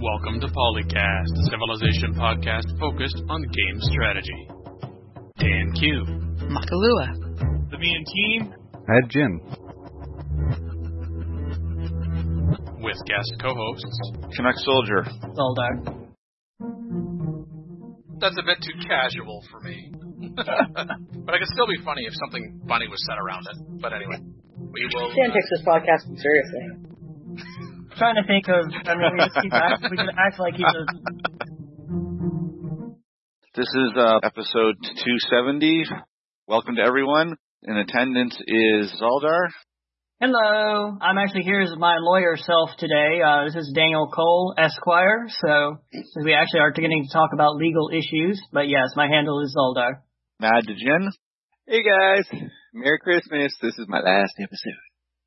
Welcome to Polycast, a Civilization podcast focused on game strategy. Dan Q. Makalua. The Me and Team. Ed Jin. With guest co-hosts Canuck Soldier. Zoldar. That's a bit too casual for me. But it could still be funny if something funny was said around it. But anyway, we will... Dan takes this podcast seriously. Trying to think of, we can act like he's a... This is episode 270. Welcome to everyone. In attendance is Zoldar. Hello. I'm actually here as my lawyer self today. This is Daniel Cole, Esquire. So we actually are getting to talk about legal issues. But yes, my handle is Zoldar. Mad Jin. Hey guys, Merry Christmas. This is my last episode.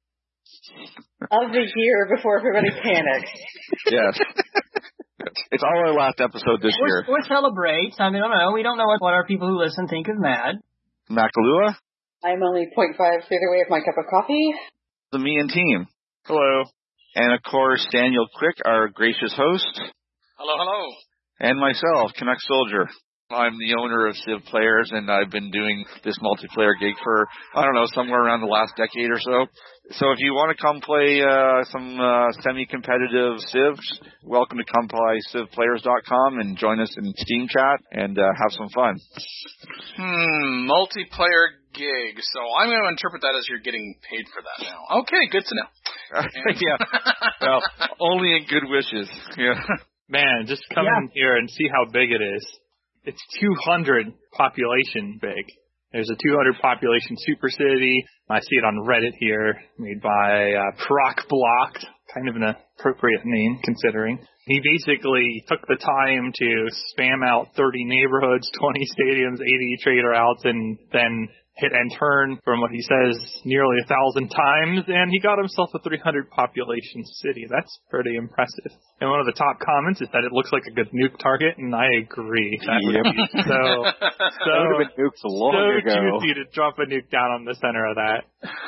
Of the year before everybody panics. Yes. It's all our last episode this year. Or celebrate. I mean, I don't know. We don't know what our people who listen think of Mad. Makalua. I'm only 0.5 feet away with my cup of coffee. The Me and Team. Hello. And of course, Daniel Quick, our gracious host. Hello. And myself, Canuck Soldier. I'm the owner of Civ Players, and I've been doing this multiplayer gig for, somewhere around the last decade or so. So if you want to come play some semi-competitive Civs, welcome to come by civplayers.com and join us in Steam chat and have some fun. Multiplayer gig. So I'm going to interpret that as you're getting paid for that now. Okay, good to know. Yeah. Well, only in good wishes. Yeah. Man, just come in here and see how big it is. It's 200 population big. There's a 200 population super city. I see it on Reddit here, made by Proc Blocked, kind of an appropriate name considering. He basically took the time to spam out 30 neighborhoods, 20 stadiums, 80 trade routes, and then hit and turn from what he says nearly 1,000 times, and he got himself a 300 population city. That's pretty impressive. And one of the top comments is that it looks like a good nuke target, and I agree. That would be so would have been nukes a long ago. Juicy to drop a nuke down on the center of that.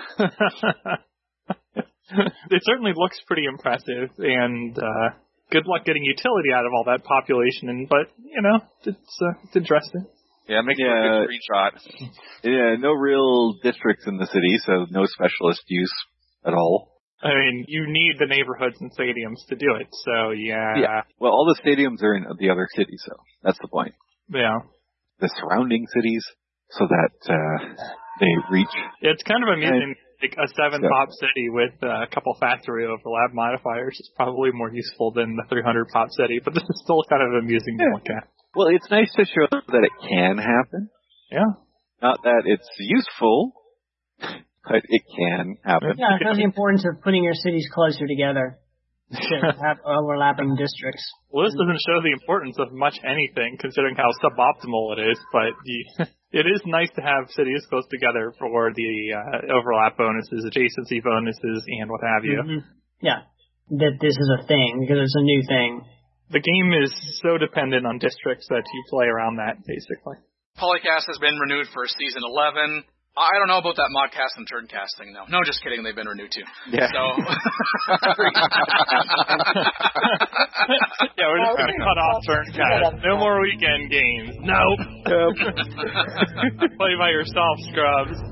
It certainly looks pretty impressive, and good luck getting utility out of all that population. But it's interesting. Yeah, make a good screenshot. Yeah, no real districts in the city, so no specialist use at all. I mean, you need the neighborhoods and stadiums to do it, so yeah. Well, all the stadiums are in the other cities, so that's the point. Yeah. The surrounding cities, so that they reach. It's kind of amusing. Like a 7-pop city with a couple factory overlap modifiers is probably more useful than the 300-pop city, but this is still kind of amusing to look at. Well, it's nice to show that it can happen. Yeah. Not that it's useful, but it can happen. Yeah, it shows the importance of putting your cities closer together to have overlapping districts. Well, this doesn't show the importance of much anything, considering how suboptimal it is, but it is nice to have cities close together for the overlap bonuses, adjacency bonuses, and what have you. Mm-hmm. Yeah, that this is a thing, because it's a new thing. The game is so dependent on districts that you play around that, basically. Polycast has been renewed for season 11. I don't know about that modcast and turncast thing, though. No, just kidding. They've been renewed, too. Yeah. So... Yeah, we're just going to cut off turncast. No more weekend games. Nope. Play by yourself, scrubs.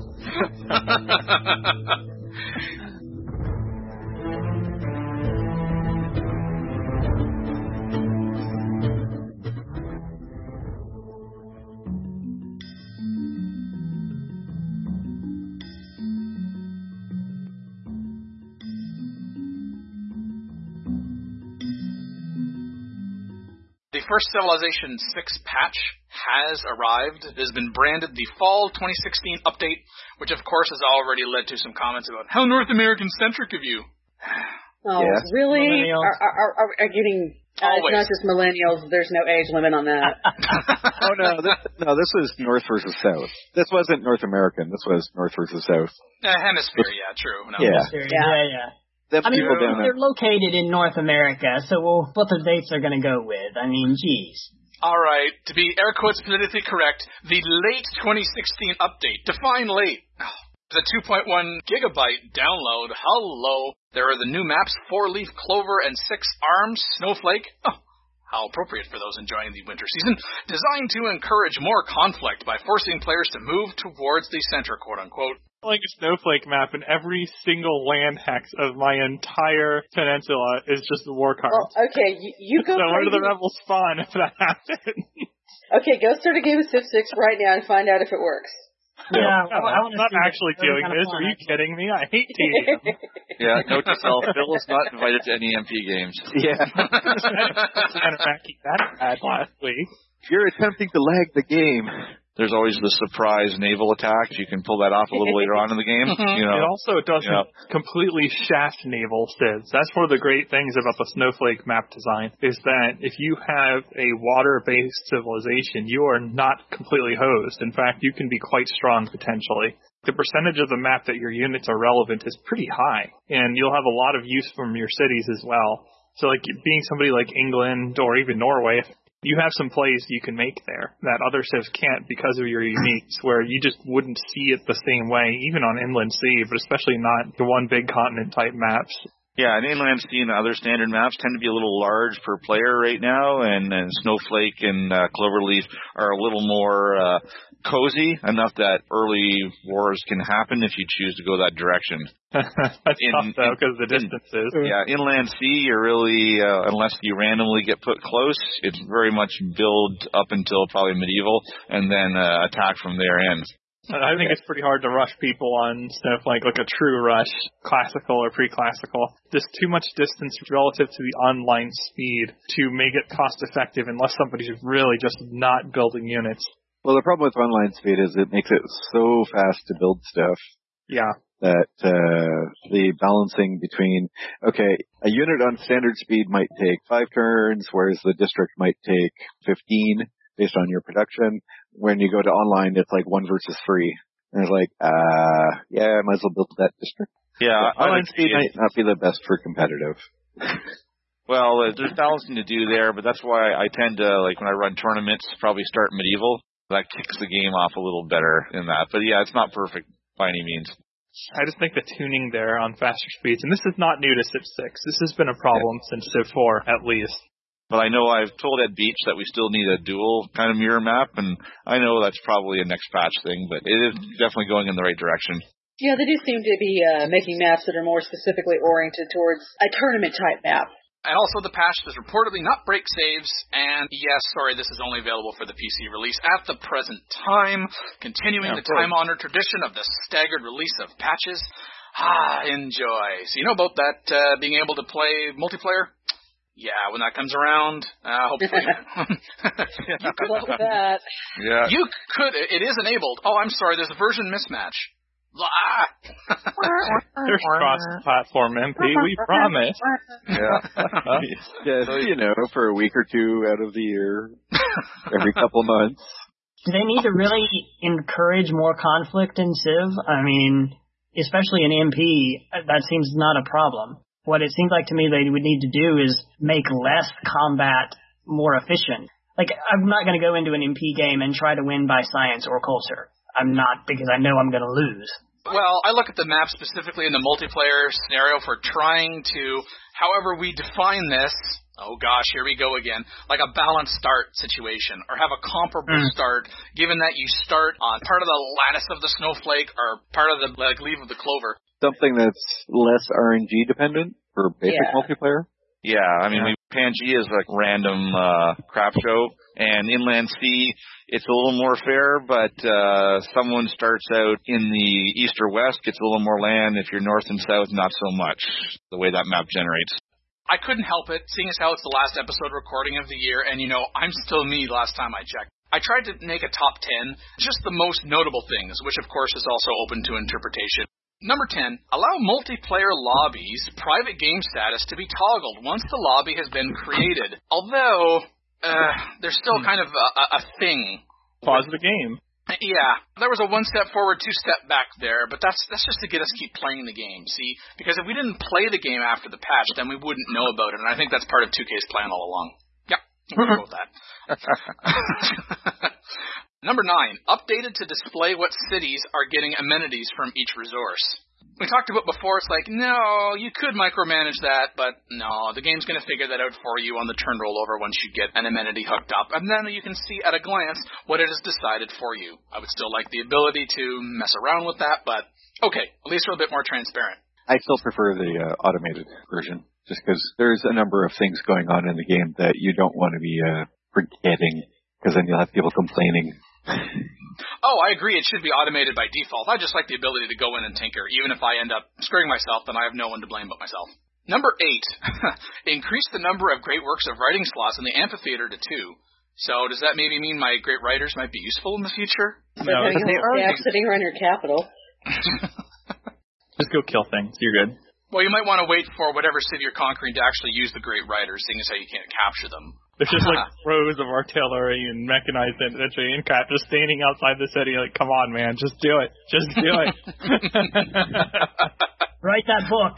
The first Civilization 6 patch has arrived. It has been branded the Fall 2016 update, which of course has already led to some comments about how North American-centric of you. Oh, yes. Really? Are getting... it's not just millennials. There's no age limit on that. This was North versus South. This wasn't North American. This was North versus South. Hemisphere, yeah, true. No. Yeah. Yeah. I mean, they're located in North America, so what the dates are going to go with. I mean, geez. All right, to be air quotes politically correct, the late 2016 update. Define late. The 2.1 gigabyte download. Hello. There are the new maps 4-Leaf Clover and 6 Arms Snowflake. Oh, how appropriate for those enjoying the winter season. Designed to encourage more conflict by forcing players to move towards the center, quote-unquote. Like a snowflake map, and every single land hex of my entire peninsula is just a war card. Well, okay, you go. So where do the rebels spawn if that happens? Okay, go start a game of Civ 6 right now and find out if it works. Yeah, I'm not actually doing this. Are you kidding me? I hate TDM. Yeah, note to self, Bill is not invited to any MP games. Yeah. That bad last week. You're attempting to lag the game. There's always the surprise naval attack. You can pull that off a little later on in the game. You know. It also doesn't completely shaft naval civs. That's one of the great things about the Snowflake map design, is that if you have a water-based civilization, you are not completely hosed. In fact, you can be quite strong potentially. The percentage of the map that your units are relevant is pretty high, and you'll have a lot of use from your cities as well. So like being somebody like England or even Norway, you have some plays you can make there that other civs can't because of your uniques, where you just wouldn't see it the same way, even on Inland Sea, but especially not the one big continent type maps. Yeah, and Inland Sea and other standard maps tend to be a little large per player right now, and Snowflake and Cloverleaf are a little more cozy, enough that early wars can happen if you choose to go that direction. That's tough, though, because of the distances. Yeah, Inland Sea, you're really, unless you randomly get put close, it's very much build up until probably medieval, and then attack from their end. I think it's pretty hard to rush people on Snowflake, like a true rush, classical or pre-classical. There's too much distance relative to the online speed to make it cost-effective unless somebody's really just not building units. Well, the problem with online speed is it makes it so fast to build stuff. Yeah. That the balancing between, okay, a unit on standard speed might take 5 turns, whereas the district might take 15 based on your production. When you go to online, it's like 1 versus 3. And it's like, yeah, I might as well build that district. Yeah, online speed might not be the best for competitive. Well, there's balancing to do there, but that's why I tend to, like, when I run tournaments, probably start medieval. That kicks the game off a little better in that. But yeah, it's not perfect by any means. I just think the tuning there on faster speeds, and this is not new to Civ 6. This has been a problem since Civ 4, at least. But I know I've told Ed Beach that we still need a dual kind of mirror map, and I know that's probably a next patch thing, but it is definitely going in the right direction. Yeah, they do seem to be making maps that are more specifically oriented towards a tournament-type map. And also the patch does reportedly not break saves, and yes, sorry, this is only available for the PC release at the present time, continuing the time-honored tradition of the staggered release of patches. Enjoy. So you know about that, being able to play multiplayer? Yeah, when that comes around, hopefully. You could look at that. Yeah. You could, it is enabled. Oh, I'm sorry, there's a version mismatch. There's cross-platform MP, we promise. Just, you know, for a week or two out of the year, every couple months. Do they need to really encourage more conflict in Civ? I mean, especially in MP, that seems not a problem. What it seems like to me they would need to do is make less combat more efficient. Like, I'm not going to go into an MP game and try to win by science or culture. I'm not, because I know I'm going to lose. Well, I look at the map specifically in the multiplayer scenario for trying to, however we define this, oh gosh, here we go again, like a balanced start situation, or have a comparable start, given that you start on part of the lattice of the snowflake or part of the leaf of the clover. Something that's less RNG dependent for basic multiplayer? Yeah, I mean, Pangea is like random crap show, and Inland Sea, it's a little more fair, but someone starts out in the east or west, gets a little more land. If you're north and south, not so much, the way that map generates. I couldn't help it, seeing as how it's the last episode recording of the year, and, you know, I'm still me last time I checked. I tried to make a top 10, just the most notable things, which, of course, is also open to interpretation. Number 10, allow multiplayer lobbies private game status to be toggled once the lobby has been created. Although, there's still kind of a thing. Pause the game. Yeah, there was a 1 step forward, 2 step back there, but that's just to get us keep playing the game, see? Because if we didn't play the game after the patch, then we wouldn't know about it, and I think that's part of 2K's plan all along. Yeah, we'll go with that. Number 9, updated to display what cities are getting amenities from each resource. we talked about before, it's like, no, you could micromanage that, but no, the game's going to figure that out for you on the turn rollover once you get an amenity hooked up, and then you can see at a glance what it has decided for you. I would still like the ability to mess around with that, but okay, at least we're a bit more transparent. I still prefer the automated version, just because there's a number of things going on in the game that you don't want to be forgetting, because then you'll have people complaining. Oh, I agree. It should be automated by default. I just like the ability to go in and tinker. Even if I end up screwing myself, then I have no one to blame but myself. Number 8. Increase the number of great works of writing slots in the amphitheater to 2. So does that maybe mean my great writers might be useful in the future? So no, you won't stack sitting around your capital. Just go kill things. You're good. Well, you might want to wait for whatever city you're conquering to actually use the great writers, seeing as how you can't capture them. There's just like rows of artillery and mechanized infantry and crap just standing outside the city like, come on, man, just do it. Just do it. Write that book.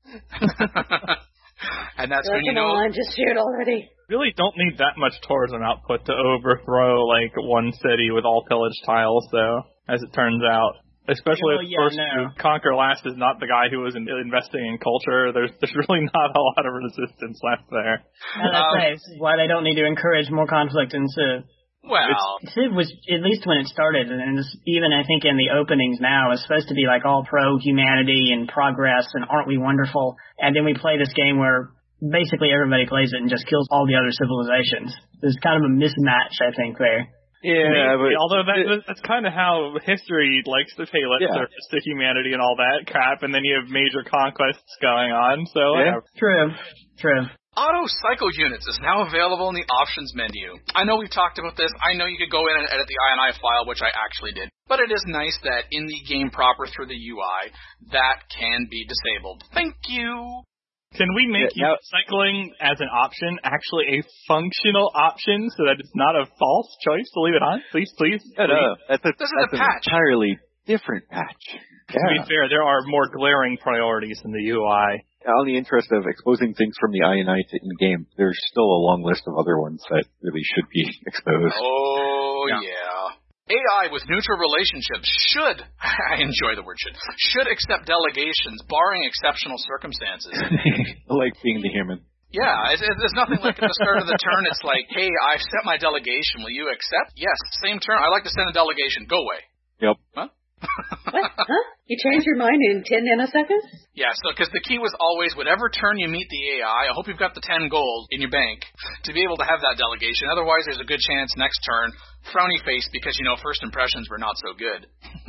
And that's when you know... Come on, just shoot already. Really don't need that much tourism output to overthrow like one city with all pillage tiles, though, as it turns out. Especially if the person who conquer last is not the guy who was investing in culture. There's really not a lot of resistance left there. That's why they don't need to encourage more conflict in Civ. Well, Civ was, at least when it started, and even I think in the openings now, is supposed to be like all pro-humanity and progress and aren't we wonderful? And then we play this game where basically everybody plays it and just kills all the other civilizations. There's kind of a mismatch, I think, there. Yeah, but although that's kind of how history likes to pay lip service to humanity and all that crap, and then you have major conquests going on, so... Yeah. True. Auto Cycle Units is now available in the options menu. I know we've talked about this. I know you could go in and edit the INI file, which I actually did. But it is nice that in the game proper through the UI, that can be disabled. Thank you! Can we make cycling as an option actually a functional option so that it's not a false choice to leave it on? Please. That's This is a patch. An entirely different patch. To be fair, there are more glaring priorities in the UI. On the interest of exposing things from the INI to in-game, there's still a long list of other ones that really should be exposed. Oh, yeah. AI with neutral relationships should, I enjoy the word should accept delegations, barring exceptional circumstances. Like being the human. Yeah, there's nothing like at the start of the turn, it's like, hey, I've set my delegation, will you accept? Yes, same turn, I'd like to send a delegation, go away. Yep. Huh? What? Huh? You changed your mind in 10 nanoseconds? Yeah, so because the key was always, whatever turn you meet the AI, I hope you've got the 10 gold in your bank to be able to have that delegation. Otherwise, there's a good chance next turn, frowny face because, first impressions were not so good.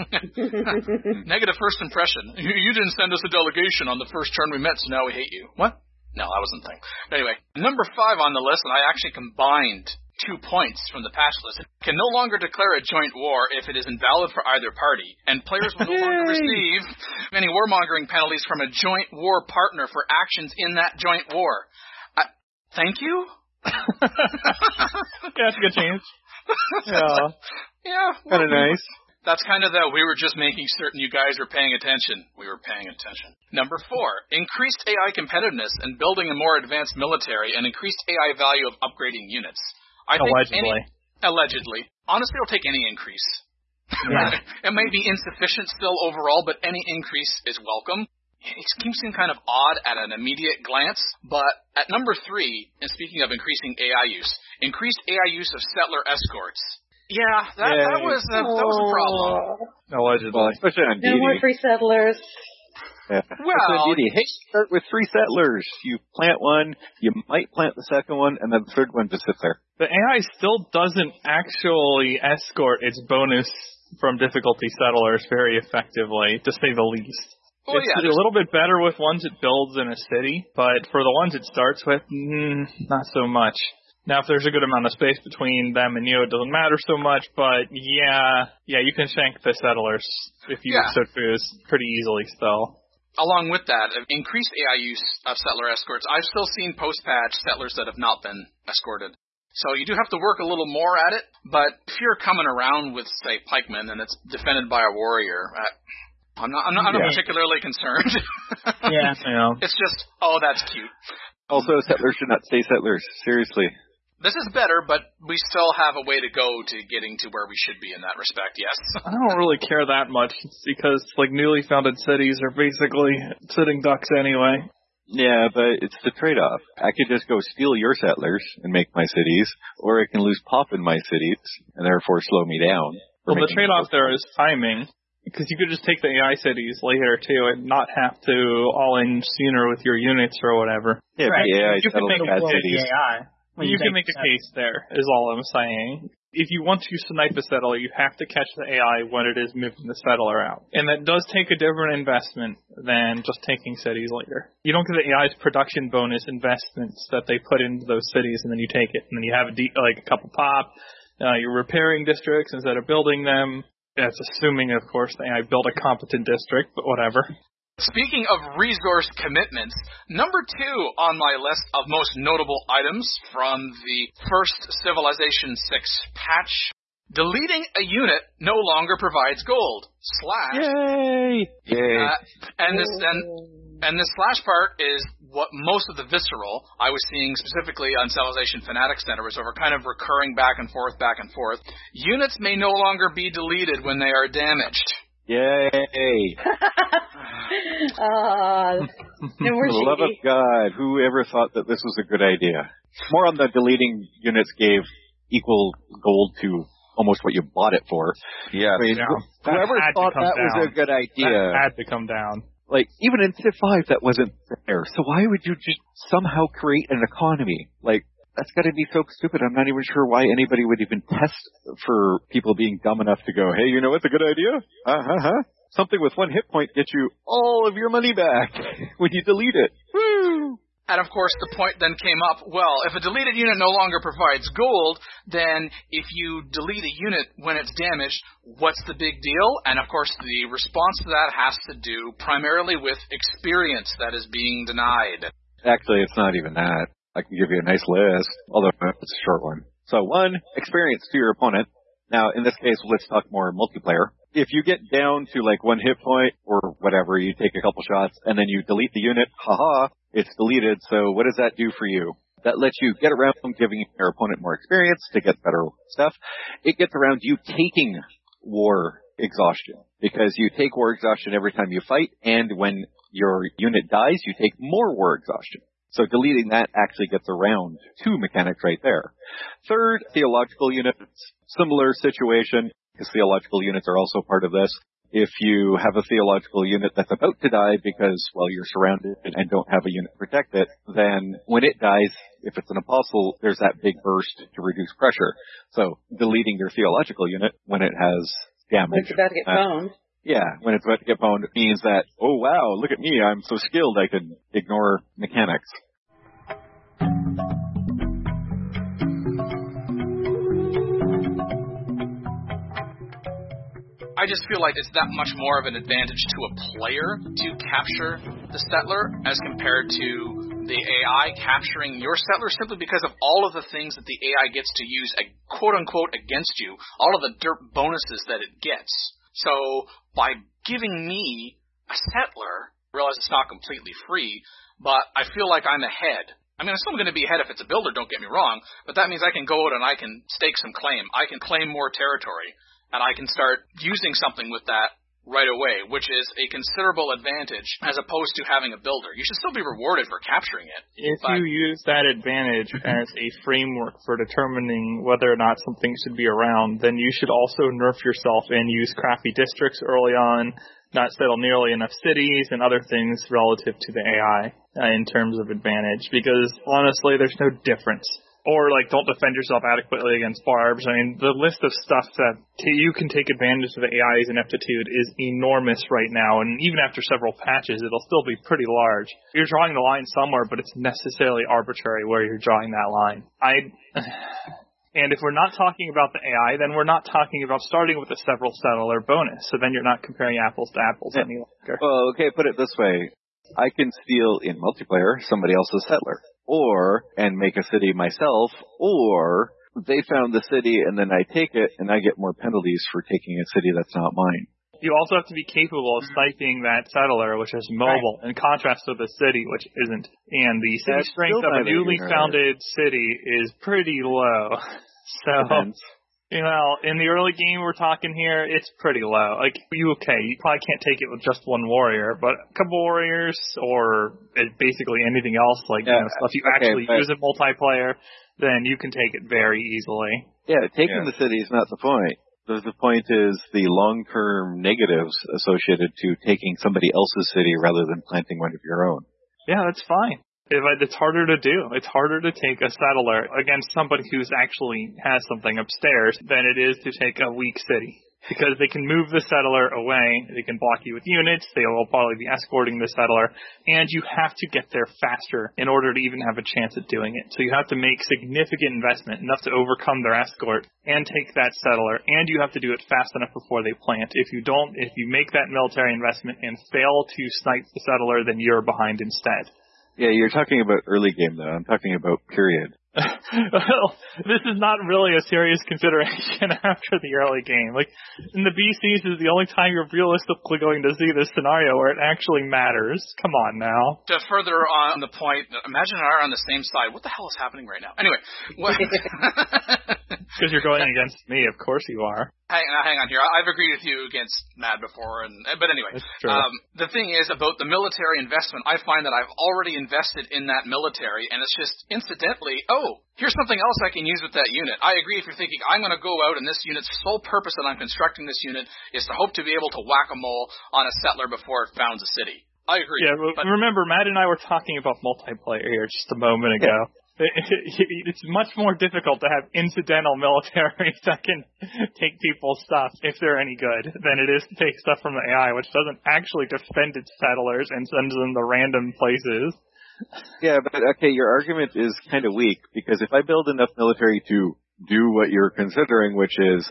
Negative first impression. You didn't send us a delegation on the first turn we met, so now we hate you. What? No, that wasn't the thing. But anyway, number 5 on the list, and I actually combined 2 points from the patch list. It can no longer declare a joint war if it is invalid for either party, and players will no longer receive any warmongering penalties from a joint war partner for actions in that joint war. Thank you? Yeah, that's a good change. Yeah. Kind of nice. That's kind of we were just making certain you guys were paying attention. We were paying attention. Number 4, increased AI competitiveness and building a more advanced military and increased AI value of upgrading units. I think allegedly. Honestly, I'll take any increase. Yeah. It may be insufficient still overall, but any increase is welcome. It seems kind of odd at an immediate glance, but at number 3, and speaking of increasing AI use, increased AI use of settler escorts. Yeah, that was a problem. Allegedly. Well, especially on No more free settlers. Yeah. Well, hey, start with 3 settlers. You plant one, you might plant the second one, and then the third one just sits there. The AI still doesn't actually escort its bonus from difficulty settlers very effectively, to say the least. Well, it's a little bit better with ones it builds in a city, but for the ones it starts with, not so much. Now, if there's a good amount of space between them and you, it doesn't matter so much, but yeah, you can shank the settlers if you so choose pretty easily still. Along with that, increased AI use of settler escorts. I've still seen post-patch settlers that have not been escorted. So you do have to work a little more at it, but if you're coming around with, say, pikemen and it's defended by a warrior, I'm not particularly concerned. Yeah. It's just, that's cute. Also, settlers should not stay settlers. Seriously. This is better, but we still have a way to go to getting to where we should be in that respect, yes. I don't really care that much because, like, newly founded cities are basically sitting ducks anyway. Yeah, but it's the trade-off. I could just go steal your settlers and make my cities, or I can lose pop in my cities and therefore slow me down. Well, the trade-off there is timing, because you could just take the AI cities later, too, and not have to all-in sooner with your units or whatever. Yeah, right. but AI You can make bad Well, cities. AI. You can make a case there, is all I'm saying. If you want to snipe a settler, you have to catch the AI when it is moving the settler out. And that does take a different investment than just taking cities later. You don't get the AI's production bonus investments that they put into those cities, and then you take it, and then you have a couple pop. You're repairing districts instead of building them. That's assuming, of course, the AI built a competent district, but whatever. Speaking of resource commitments, number 2 on my list of most notable items from the first Civilization 6 patch, deleting a unit no longer provides gold. / Yay! Yay. And the slash part is what most of the visceral I was seeing specifically on Civilization Fanatics Center was over kind of recurring back and forth. Units may no longer be deleted when they are damaged. Yay! No more For the love of God, whoever thought that this was a good idea? More on the deleting units gave equal gold to almost what you bought it for. Yeah. I mean, whoever thought that was a good idea. That had to come down. Like, even in Civ 5 that wasn't there. So why would you just somehow create an economy? Like, that's got to be so stupid. I'm not even sure why anybody would even test for people being dumb enough to go, hey, you know what's a good idea? Something with 1 hit point gets you all of your money back when you delete it. Woo! And of course the point then came up, well, if a deleted unit no longer provides gold, then if you delete a unit when it's damaged, what's the big deal? And of course the response to that has to do primarily with experience that is being denied. Actually, it's not even that. I can give you a nice list, although it's a short one. So 1, experience to your opponent. Now, in this case, let's talk more multiplayer. If you get down to like 1 hit point or whatever, you take a couple shots and then you delete the unit, it's deleted. So what does that do for you? That lets you get around giving your opponent more experience to get better stuff. It gets around you taking war exhaustion because you take war exhaustion every time you fight, and when your unit dies, you take more war exhaustion. So deleting that actually gets around 2 mechanics right there. 3rd, theological units. Similar situation, because theological units are also part of this. If you have a theological unit that's about to die because, well, you're surrounded and don't have a unit to protect it, then when it dies, if it's an apostle, there's that big burst to reduce pressure. So deleting your theological unit when it has damage. It's about to get boned. Yeah, when it's about to get boned, it means that, oh wow, look at me, I'm so skilled I can ignore mechanics. I just feel like it's that much more of an advantage to a player to capture the settler as compared to the AI capturing your settler, simply because of all of the things that the AI gets to use, quote-unquote, against you, all of the dirt bonuses that it gets. So by giving me a settler, I realize it's not completely free, but I feel like I'm ahead. I mean, I'm still going to be ahead if it's a builder, don't get me wrong, but that means I can go out and I can stake some claim. I can claim more territory, and I can start using something with that right away, which is a considerable advantage as opposed to having a builder. You should still be rewarded for capturing it. If you use that advantage as a framework for determining whether or not something should be around, then you should also nerf yourself and use crappy districts early on, not settle nearly enough cities and other things relative to the AI in terms of advantage, because honestly, there's no difference. Or, like, don't defend yourself adequately against barbs. I mean, the list of stuff that you can take advantage of the AI's ineptitude is enormous right now, and even after several patches, it'll still be pretty large. You're drawing the line somewhere, but it's necessarily arbitrary where you're drawing that line. And if we're not talking about the AI, then we're not talking about starting with a several settler bonus, so then you're not comparing apples to apples any longer. Well, okay, put it this way. I can steal in multiplayer somebody else's settler. And make a city myself, or they found the city and then I take it and I get more penalties for taking a city that's not mine. You also have to be capable of sniping that settler, which is mobile, in contrast to the city, which isn't. And the city strength of a newly founded city is pretty low. So, in the early game we're talking here, it's pretty low. Like, you probably can't take it with just one warrior, but a couple warriors or basically anything else, stuff you actually use in multiplayer, then you can take it very easily. Yeah, taking the city is not the point. The point is the long-term negatives associated to taking somebody else's city rather than planting one of your own. Yeah, that's fine. It's harder to do. It's harder to take a settler against somebody who's actually has something upstairs than it is to take a weak city. Because they can move the settler away, they can block you with units, they will probably be escorting the settler, and you have to get there faster in order to even have a chance at doing it. So you have to make significant investment, enough to overcome their escort, and take that settler, and you have to do it fast enough before they plant. If you make that military investment and fail to snipe the settler, then you're behind instead. Yeah, you're talking about early game, though. I'm talking about period. Well, this is not really a serious consideration after the early game. Like, in the BCs is the only time you're realistically going to see this scenario where it actually matters. Come on now. To further on the point, imagine I are on the same side. What the hell is happening right now? Anyway. Because you're going against me, of course you are. Hang on here. I've agreed with you against Matt before, but anyway. The thing is about the military investment. I find that I've already invested in that military, and it's just incidentally, here's something else I can use with that unit. I agree if you're thinking, I'm going to go out and this unit's sole purpose that I'm constructing this unit is to hope to be able to whack a mole on a settler before it founds a city. I agree. Yeah, but remember, Matt and I were talking about multiplayer here just a moment ago. Yeah. It's much more difficult to have incidental military that can take people's stuff, if they're any good, than it is to take stuff from the AI, which doesn't actually defend its settlers and sends them to random places. Yeah, but your argument is kind of weak, because if I build enough military to do what you're considering, which is,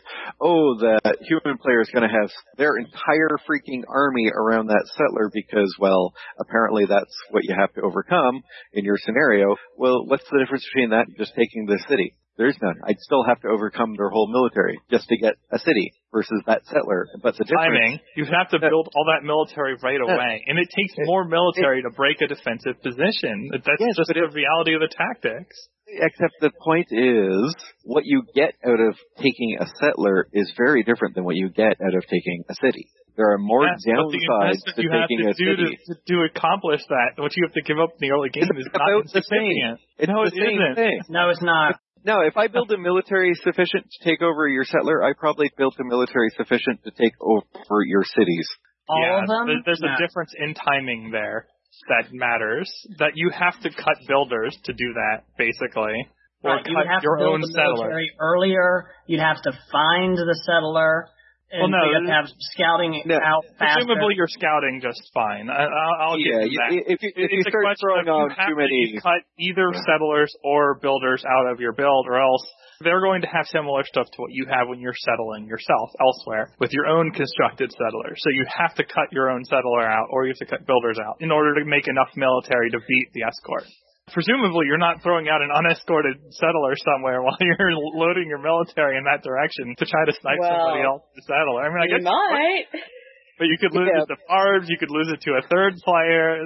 that human player is going to have their entire freaking army around that settler because, apparently that's what you have to overcome in your scenario. Well, what's the difference between that and just taking the city? There's none. I'd still have to overcome their whole military just to get a city versus that settler. But the difference... You have to build all that military right away. And it takes more military to break a defensive position. That's just the reality of the tactics. Except the point is, what you get out of taking a settler is very different than what you get out of taking a city. There are more downsides to taking a city. To accomplish that, what you have to give up in the early game is not insignificant. No, it isn't. No, it's not. No, if I build a military sufficient to take over your settler, I probably built a military sufficient to take over your cities. All of them? There's a difference in timing there that matters. That you have to cut builders to do that, basically. Or you cut have your to build own the settler. military earlier. You'd have to find the settler. And you have to have scouting out faster. Presumably you're scouting just fine. I'll give you that. If you start throwing on too many... You cut either settlers or builders out of your build, or else they're going to have similar stuff to what you have when you're settling yourself elsewhere with your own constructed settler. So you have to cut your own settler out, or you have to cut builders out in order to make enough military to beat the escort. Presumably, you're not throwing out an unescorted settler somewhere while you're loading your military in that direction to try to snipe somebody else's settler. I mean, I guess you might. But you could lose it to Barbs, you could lose it to a third player.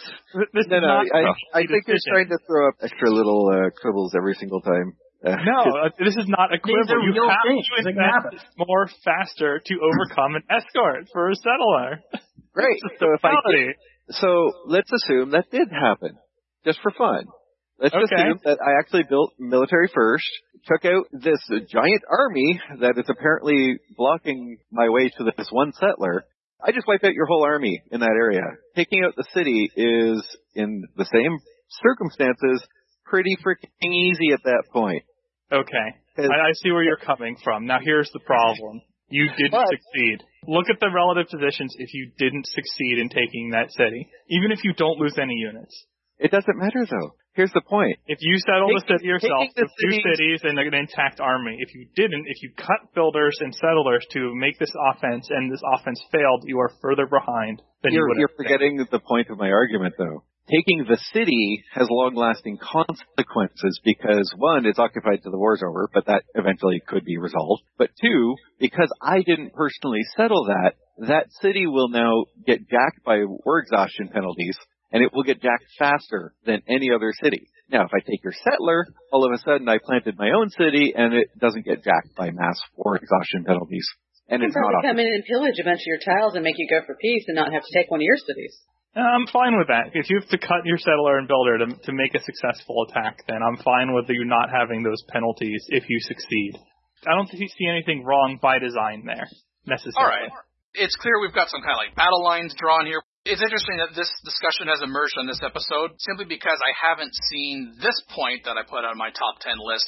I think you're trying to throw up extra little quibbles every single time. No, this is not a quibble. You have to invest more faster to overcome an escort for a settler. Great. So let's assume that did happen. Just for fun. Let's assume that I actually built military first, took out this giant army that is apparently blocking my way to this one settler. I just wiped out your whole army in that area. Taking out the city is, in the same circumstances, pretty freaking easy at that point. Okay. I see where you're coming from. Now here's the problem. You didn't succeed. Look at the relative positions if you didn't succeed in taking that city. Even if you don't lose any units. It doesn't matter, though. Here's the point. If you settle the city yourself with 2 cities and an intact army, if you didn't, if you cut builders and settlers to make this offense and this offense failed, you are further behind than you would have. You're forgetting the point of my argument, though. taking the city has long-lasting consequences because, one, it's occupied till the war's over, but that eventually could be resolved. But two, because I didn't personally settle that city will now get jacked by war exhaustion penalties, and it will get jacked faster than any other city. Now, if I take your settler, all of a sudden I planted my own city, and it doesn't get jacked by mass war exhaustion penalties. And it's not come in and pillage a bunch of your tiles and make you go for peace and not have to take one of your cities. I'm fine with that. If you have to cut your settler and builder to make a successful attack, then I'm fine with you not having those penalties if you succeed. I don't see anything wrong by design there, necessarily. All right. It's clear we've got some kind of like battle lines drawn here. It's interesting that this discussion has emerged on this episode simply because I haven't seen this point that I put on my top 10 list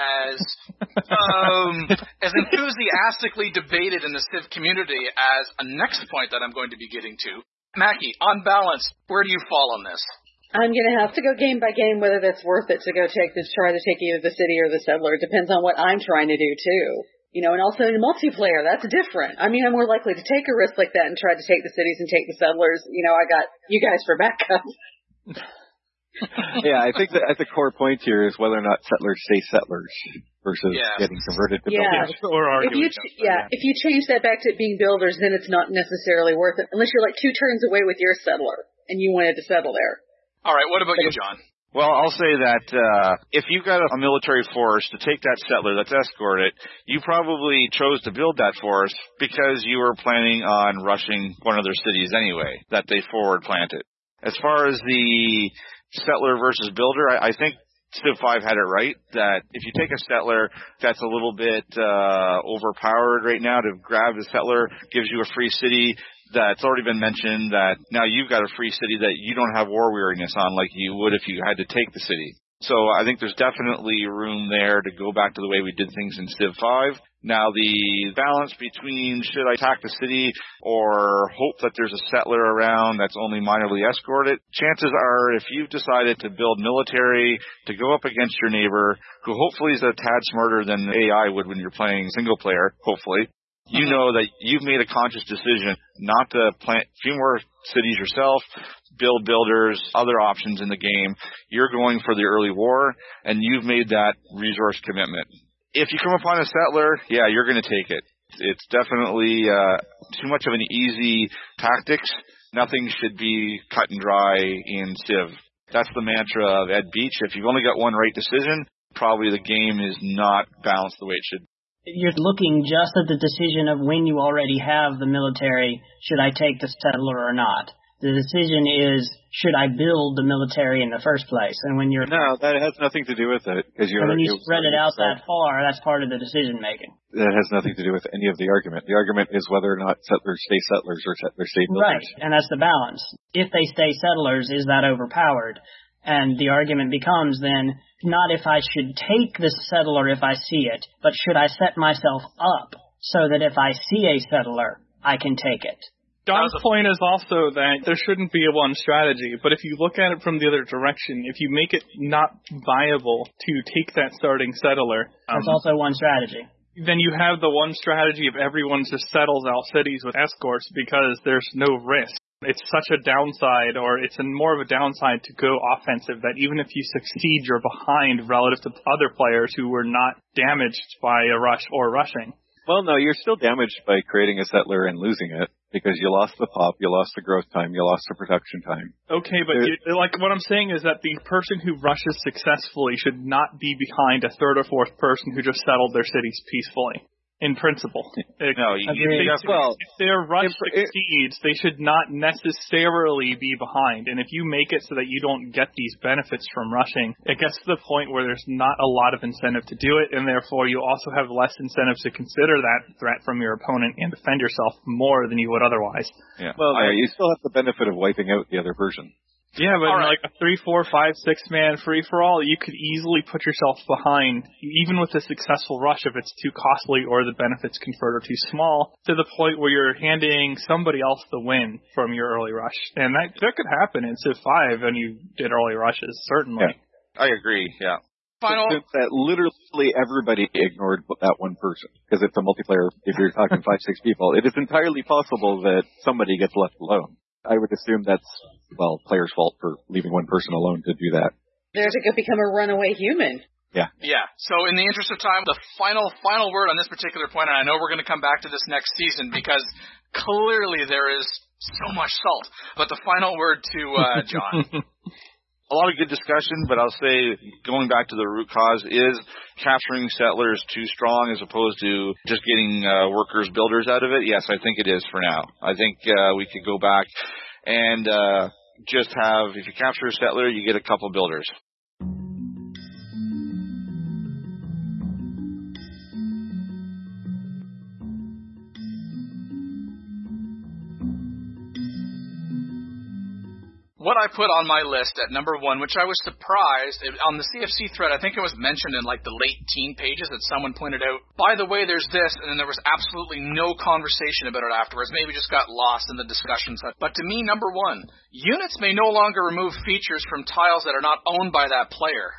as enthusiastically debated in the Civ community as a next point that I'm going to be getting to. Mackie, on balance, where do you fall on this? I'm going to have to go game by game whether that's worth it to try to take either the city or the settler. It depends on what I'm trying to do, too. You know, and also in multiplayer, that's different. I mean, I'm more likely to take a risk like that and try to take the cities and take the settlers. You know, I got you guys for backup. Yeah, I think that at the core point here is whether or not settlers stay settlers versus getting converted to builders. If you change that back to being builders, then it's not necessarily worth it unless you're like 2 turns away with your settler and you wanted to settle there. All right, what about you, John? Well, I'll say that if you've got a military force to take that settler, let's escort it, you probably chose to build that force because you were planning on rushing one of their cities anyway, that they forward planted. As far as the settler versus builder, I think Civ 5 had it right, that if you take a settler that's a little bit overpowered right now, to grab the settler gives you a free city. That's already been mentioned, that now you've got a free city that you don't have war weariness on like you would if you had to take the city. So I think there's definitely room there to go back to the way we did things in Civ 5. Now the balance between should I attack the city or hope that there's a settler around that's only minorly escorted, chances are if you've decided to build military to go up against your neighbor, who hopefully is a tad smarter than AI would when you're playing single player, hopefully, you know that you've made a conscious decision not to plant a few more cities yourself, build builders, other options in the game. You're going for the early war, and you've made that resource commitment. If you come upon a settler, you're going to take it. It's definitely too much of an easy tactics. Nothing should be cut and dry in Civ. That's the mantra of Ed Beach. If you've only got one right decision, probably the game is not balanced the way it should be. You're looking just at the decision of when you already have the military, should I take the settler or not? The decision is, should I build the military in the first place? And when you're... No, that has nothing to do with it. When you spread it out that far, that's part of the decision making. That has nothing to do with any of the argument. The argument is whether or not settlers stay settlers or settlers stay builders. Right, and that's the balance. If they stay settlers, is that overpowered? And the argument becomes then, not if I should take the settler if I see it, but should I set myself up so that if I see a settler, I can take it. John's point is also that there shouldn't be a one strategy, but if you look at it from the other direction, if you make it not viable to take that starting settler... That's also one strategy. Then you have the one strategy of everyone just settles out cities with escorts because there's no risk. It's such a downside, or it's more of a downside to go offensive that even if you succeed, you're behind relative to other players who were not damaged by a rush or rushing. Well, no, you're still damaged by creating a settler and losing it because you lost the pop, you lost the growth time, you lost the production time. Okay, but what I'm saying is that the person who rushes successfully should not be behind a third or fourth person who just settled their cities peacefully. In principle. If their rush succeeds, they should not necessarily be behind. And if you make it so that you don't get these benefits from rushing, it gets to the point where there's not a lot of incentive to do it, and therefore you also have less incentive to consider that threat from your opponent and defend yourself more than you would otherwise. Yeah. Well, you still have the benefit of wiping out the other person. Yeah, but like a 3, 4, 5, 6-man free-for-all, you could easily put yourself behind, even with a successful rush, if it's too costly or the benefits conferred are too small, to the point where you're handing somebody else the win from your early rush. And that could happen in Civ 5 when you did early rushes, certainly. Yeah, I agree, yeah. That literally everybody ignored that one person, because it's a multiplayer, if you're talking 5, 6 people, it is entirely possible that somebody gets left alone. I would assume that's, well, player's fault for leaving one person alone to do that. There to go become a runaway human. Yeah. So in the interest of time, the final word on this particular point, and I know we're going to come back to this next season because clearly there is so much salt. But the final word to John. A lot of good discussion, but I'll say, going back to the root cause, is capturing settlers too strong as opposed to just getting workers, builders out of it? Yes, I think it is for now. I think we could go back and just have, if you capture a settler, you get a couple builders. What I put on my list at number 1, which I was surprised, on the CFC thread, I think it was mentioned in like the late teen pages that someone pointed out, by the way, there's this, and then there was absolutely no conversation about it afterwards. Maybe just got lost in the discussions. But to me, number 1, units may no longer remove features from tiles that are not owned by that player.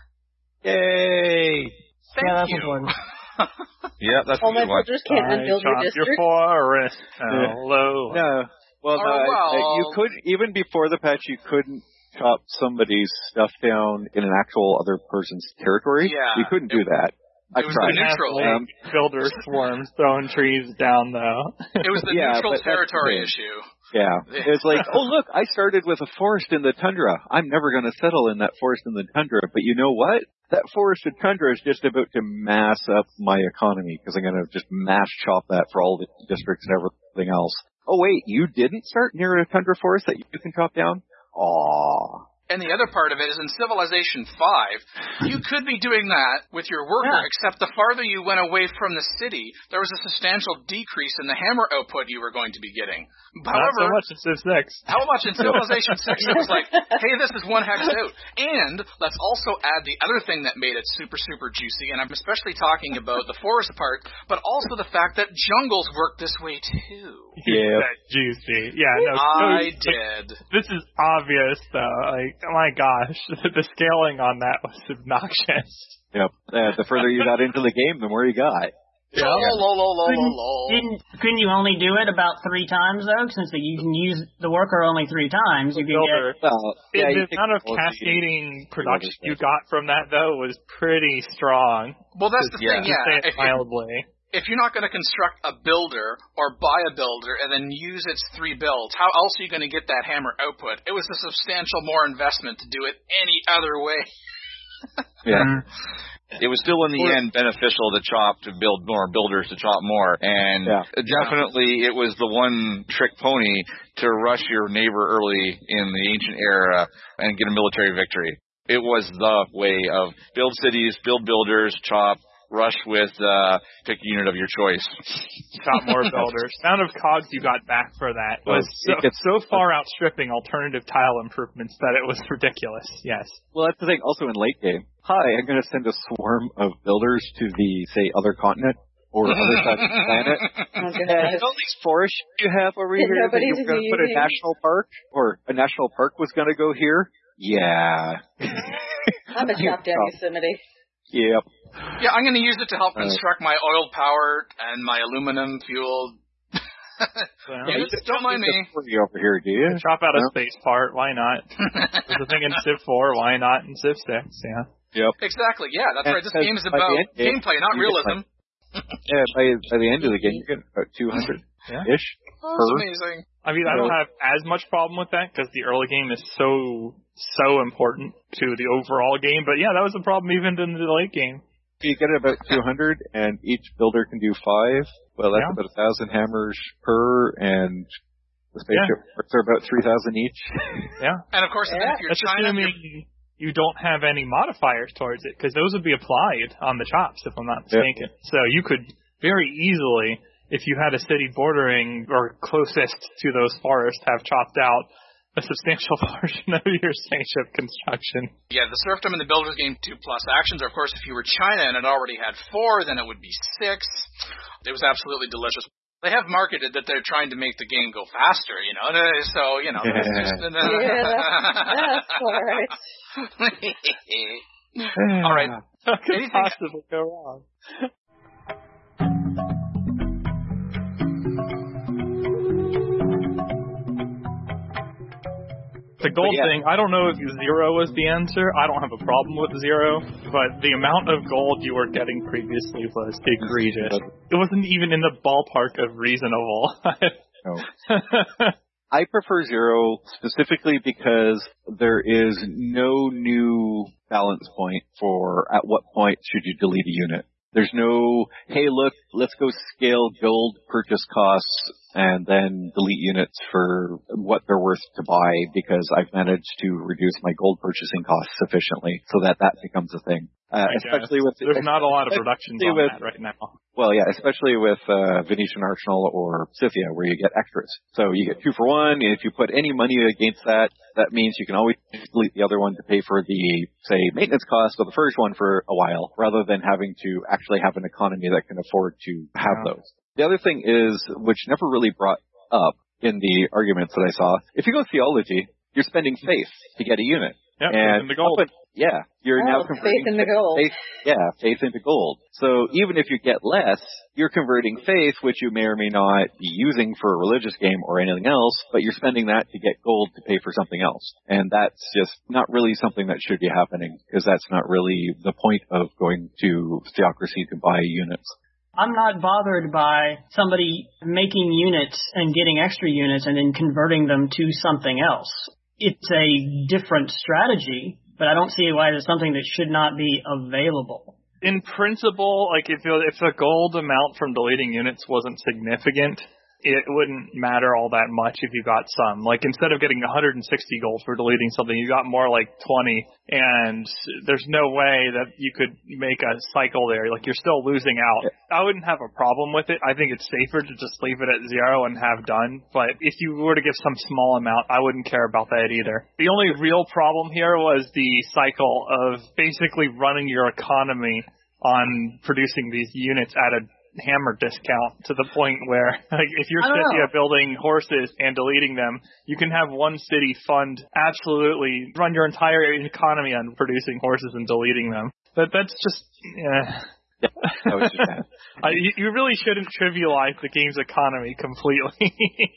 Yay! Thank you. That's important. Yeah, that's a good one. Builders can't unbuild your district. Your forest. Hello. No. Well, you could, even before the patch, you couldn't chop somebody's stuff down in an actual other person's territory. Yeah. You couldn't do that. I It was tried. the neutral. Builder swarms throwing trees down, though. It was the neutral territory issue. Yeah. It's like, oh, look, I started with a forest in the tundra. I'm never going to settle in that forest in the tundra. But you know what? That forested tundra is just about to mass up my economy because I'm going to just mass chop that for all the districts and everything else. Oh, wait, you didn't start near a tundra forest that you can chop down? Aww. And the other part of it is in Civilization 5, you could be doing that with your worker, except the farther you went away from the city, there was a substantial decrease in the hammer output you were going to be getting. However, not so much in Civ 6. How much in Civilization 6? It was like, hey, this is 1 hex out. And let's also add the other thing that made it super, super juicy, and I'm especially talking about the forest part, but also the fact that jungles work this way too. Yeah. Juicy. Yeah, no. I did. This is obvious, though. Like, oh my gosh, the scaling on that was obnoxious. Yep. The further you got into the game, the more you got. Yeah. Couldn't you only do it about 3 times, though? Since you can use the worker only 3 times, you can get... The amount of cascading production you got from that, though, was pretty strong. Well, that's the thing, To say it mildly. If you're not going to construct a builder or buy a builder and then use its 3 builds, how else are you going to get that hammer output? It was a substantial more investment to do it any other way. Yeah. It was still in the end beneficial to build more builders, to chop more. And definitely it was the one trick pony to rush your neighbor early in the ancient era and get a military victory. It was the way of build cities, build builders, chop, rush with pick a unit of your choice. Chop more builders. The amount of cogs you got back for that was so far outstripping alternative tile improvements that it was ridiculous. Yes. Well, that's the thing. Also in late game, hi, I'm going to send a swarm of builders to the, say, other continent or other side of the planet. And all these forests you have over here that you were going to put a national park, or a national park was going to go here. Yeah. I'm a chop down Yosemite. Yep. Yeah, I'm going to use it to help construct my oil power and my aluminum fueled. Don't mind me. Over here, do you? Chop out a space part. Why not? There's a thing in Civ 4. Why not in Civ 6? Yeah. Yep. Exactly. Yeah, that's right. This game is about gameplay, not realism. Yeah, by the end of the game, you get about 200-ish. That's amazing. I mean, I don't have as much problem with that because the early game is so important to the overall game. But yeah, that was a problem even in the late game. You get about 200, and each builder can do 5. Well, that's about 1,000 hammers per, and the spaceship are about 3,000 each. Yeah. And of course, if you're China, assuming you don't have any modifiers towards it, because those would be applied on the chops, if I'm not mistaken. So you could very easily, if you had a city bordering or closest to those forests, have chopped out a substantial portion of your spaceship construction. Yeah, the serfdom in the Builders game 2+ actions, of course, if you were China and it already had 4, then it would be 6. It was absolutely delicious. They have marketed that they're trying to make the game go faster, so, that's all right. All right. How could possibly go wrong? The gold thing, I don't know if 0 was the answer. I don't have a problem with 0, but the amount of gold you were getting previously was egregious. It wasn't even in the ballpark of reasonable. No. I prefer 0 specifically because there is no new balance point for at what point should you delete a unit. There's no, hey, look, let's go scale gold purchase costs and then delete units for what they're worth to buy because I've managed to reduce my gold purchasing costs sufficiently so that becomes a thing. Especially with there's not a lot of reductions on that right now. Well, yeah, especially with Venetian Arsenal or Scythia, where you get extras. So you get 2 for 1, and if you put any money against that, that means you can always delete the other one to pay for the, say, maintenance cost of the first one for a while, rather than having to actually have an economy that can afford to have those. The other thing is, which never really brought up in the arguments that I saw, if you go theology, you're spending faith to get a unit. Yep, and the gold. You're now converting faith into gold. Faith into gold. So even if you get less, you're converting faith, which you may or may not be using for a religious game or anything else, but you're spending that to get gold to pay for something else. And that's just not really something that should be happening, because that's not really the point of going to theocracy to buy units. I'm not bothered by somebody making units and getting extra units and then converting them to something else. It's a different strategy, but I don't see why it's something that should not be available. In principle, like if the gold amount from deleting units wasn't significant, it wouldn't matter all that much if you got some. Like instead of getting 160 gold for deleting something, you got more like 20, and there's no way that you could make a cycle there. Like you're still losing out. I wouldn't have a problem with it. I think it's safer to just leave it at 0 and have done. But if you were to give some small amount, I wouldn't care about that either. The only real problem here was the cycle of basically running your economy on producing these units at a hammer discount to the point where, like, if you're Scythia building horses and deleting them, you can have one city fund absolutely run your entire economy on producing horses and deleting them. That's just you really shouldn't trivialize the game's economy completely.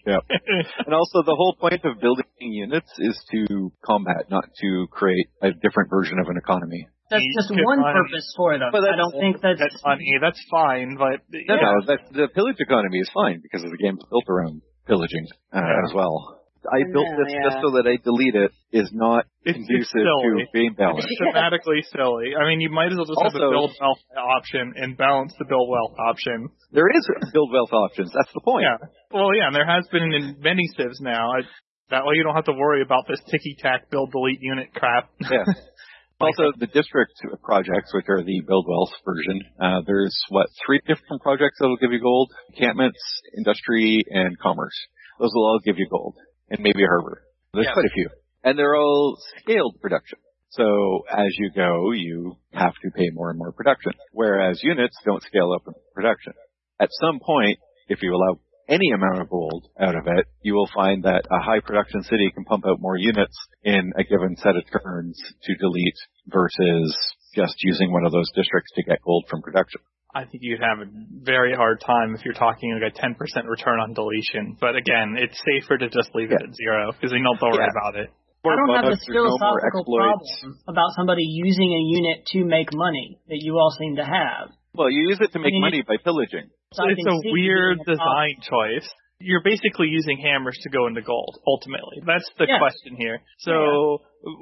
And also the whole point of building units is to combat, not to create a different version of an economy. That's just one purpose for them. But I don't think that's funny. That's fine, but the pillage economy is fine because the game's built around pillaging as well. I built this just so that I delete it is not conducive to game balance. It's thematically silly. I mean, you might as well just have a build wealth option and balance the build wealth option. There is build wealth options. That's the point. Yeah. Well, yeah, and there has been in many civs now. That way you don't have to worry about this ticky-tack build delete unit crap. Yeah. Also, the district projects, which are the Build Wealth version, there's, 3 different projects that will give you gold? Encampments, industry, and commerce. Those will all give you gold. And maybe a harbor. There's quite a few. And they're all scaled production. So as you go, you have to pay more and more production. Whereas units don't scale up in production. At some point, if you allow any amount of gold out of it, you will find that a high production city can pump out more units in a given set of turns to delete versus just using one of those districts to get gold from production. I think you'd have a very hard time if you're talking like a 10% return on deletion. But again, it's safer to just leave it at 0 because then you don't worry about it. I don't have this philosophical problem about somebody using a unit to make money that you all seem to have. Well, you use it to make money by pillaging. So it's a weird design choice. You're basically using hammers to go into gold, ultimately. That's the question here. So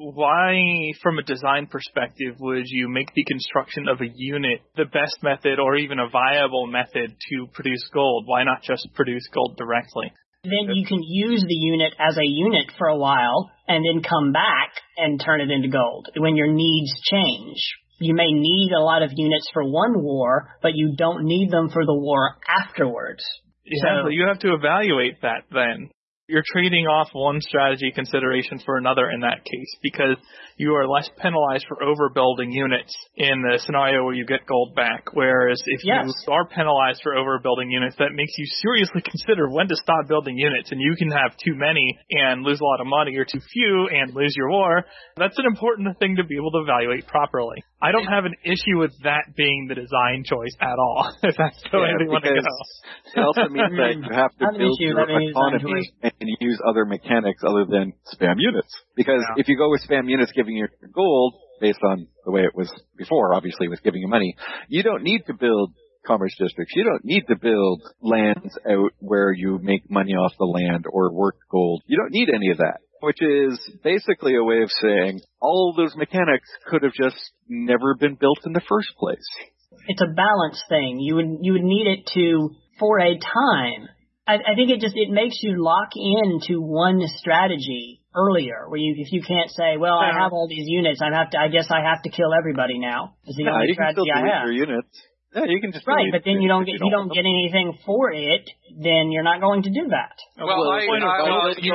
why, from a design perspective, would you make the construction of a unit the best method or even a viable method to produce gold? Why not just produce gold directly? Then you can use the unit as a unit for a while and then come back and turn it into gold when your needs change. You may need a lot of units for one war, but you don't need them for the war afterwards. Yeah, but you have to evaluate that then. You're trading off one strategy consideration for another in that case because you are less penalized for overbuilding units in the scenario where you get gold back. Whereas if you are penalized for overbuilding units, that makes you seriously consider when to stop building units. And you can have too many and lose a lot of money or too few and lose your war. That's an important thing to be able to evaluate properly. I don't have an issue with that being the design choice at all, if that's the way they want to go. It also means that you have to build your economy and use other mechanics other than spam units. Because if you go with spam units giving you gold, based on the way it was before, obviously, with giving you money, you don't need to build commerce districts. You don't need to build lands out where you make money off the land or work gold. You don't need any of that. Which is basically a way of saying all of those mechanics could have just never been built in the first place. It's a balance thing. You would need it for a time. I think it makes you lock into one strategy earlier, where if you can't say, well, I have all these units, I guess I have to kill everybody now. Is the only strategy I have. Your units. Yeah, you can just but then you don't get anything for it. Then you're not going to do that. You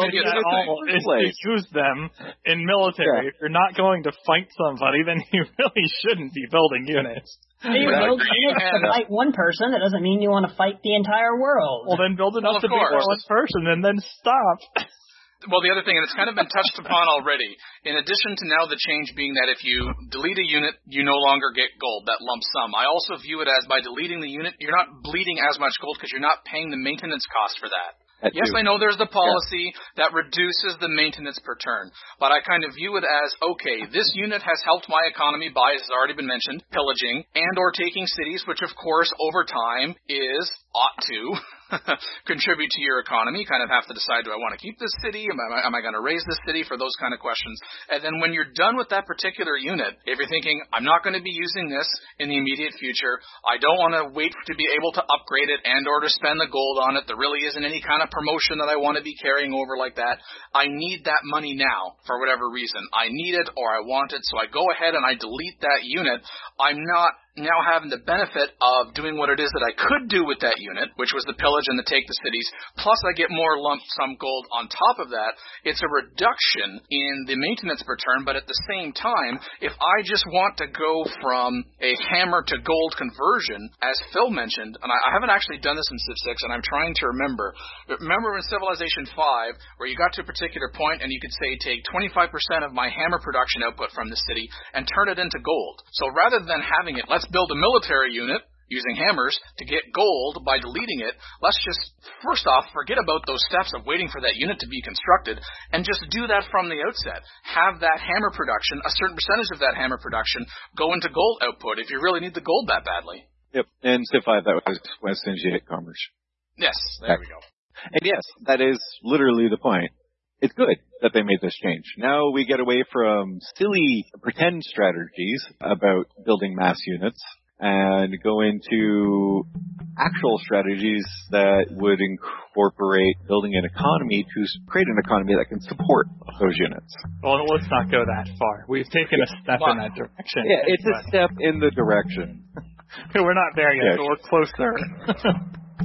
use them in military. If you're not going to fight somebody, then you really shouldn't be building units. You build units to fight one person. That doesn't mean you want to fight the entire world. Well, then build enough to beat one person, and then stop. Well, the other thing, and it's kind of been touched upon already, in addition to now the change being that if you delete a unit, you no longer get gold, that lump sum. I also view it as by deleting the unit, you're not bleeding as much gold because you're not paying the maintenance cost for that. Yes, I know there's the policy that reduces the maintenance per turn, but I kind of view it as, okay, this unit has helped my economy by, as has already been mentioned, pillaging and or taking cities, which of course over time ought to contribute to your economy. You kind of have to decide, do I want to keep this city? Am I going to raise this city? For those kind of questions. And then when you're done with that particular unit, if you're thinking, I'm not going to be using this in the immediate future, I don't want to wait to be able to upgrade it and or to spend the gold on it, there really isn't any kind of promotion that I want to be carrying over like that. I need that money now for whatever reason. I need it or I want it, so I go ahead and I delete that unit. I'm not now having the benefit of doing what it is that I could do with that unit, which was the pillage and the take the cities, plus I get more lump sum gold on top of that. It's a reduction in the maintenance per turn, but at the same time, if I just want to go from a hammer to gold conversion, as Phil mentioned, and I haven't actually done this in Civ 6, and I'm trying to remember in Civilization 5, where you got to a particular point and you could say take 25% of my hammer production output from the city and turn it into gold. So rather than having it, let's build a military unit using hammers to get gold by deleting it, let's just, first off, forget about those steps of waiting for that unit to be constructed and just do that from the outset. Have that hammer production, a certain percentage of that hammer production, go into gold output if you really need the gold that badly. Yep, and Civ 5, that was as soon as you hit commerce. Yes, there we go. And yes, that is literally the point. It's good that they made this change. Now we get away from silly pretend strategies about building mass units and go into actual strategies that would incorporate building an economy to create an economy that can support those units. Well, let's not go that far. We've taken a step in that direction. Yeah, it's a step in the direction. We're not there yet, but we're closer.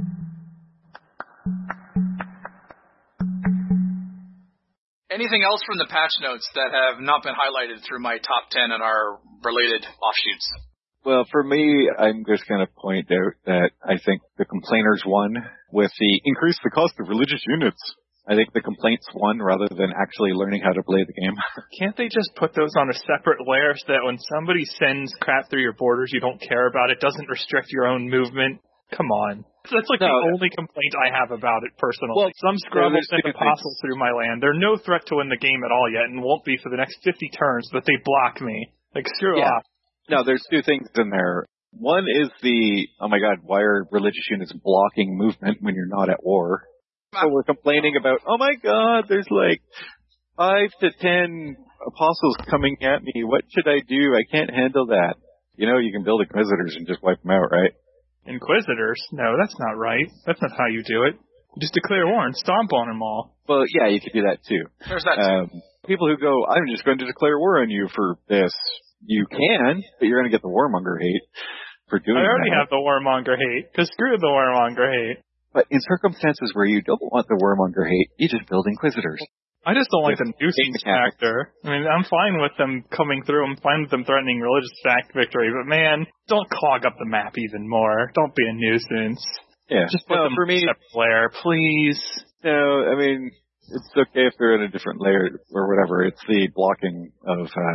Anything else from the patch notes that have not been highlighted through my top 10 and our related offshoots? Well, for me, I'm just going to point out that I think the complainers won with the increase the cost of religious units. I think the complaints won rather than actually learning how to play the game. Can't they just put those on a separate layer so that when somebody sends crap through your borders, you don't care about it, doesn't restrict your own movement? Come on. That's like the only complaint I have about it personally. Well, some scrubble send apostles through my land. They're no threat to win the game at all yet and won't be for the next 50 turns, but they block me. Like, screw off. No, there's two things in there. One is oh my God, why are religious units blocking movement when you're not at war? So we're complaining about, oh my God, there's like 5 to 10 apostles coming at me. What should I do? I can't handle that. You know, you can build inquisitors and just wipe them out, right? Inquisitors? No, that's not right. That's not how you do it. You just declare war and stomp on them all. Well, yeah, you could do that too. There's that too. People who go, I'm just going to declare war on you for this. You can, but you're going to get the warmonger hate for doing that. I already have the warmonger hate, because screw the warmonger hate. But in circumstances where you don't want the warmonger hate, you just build inquisitors. I just don't like the nuisance factor. I mean, I'm fine with them coming through. I'm fine with them threatening religious fact victory. But, man, don't clog up the map even more. Don't be a nuisance. Yeah. Just put them in a separate layer, please. No, I mean, it's okay if they're in a different layer or whatever. It's the blocking of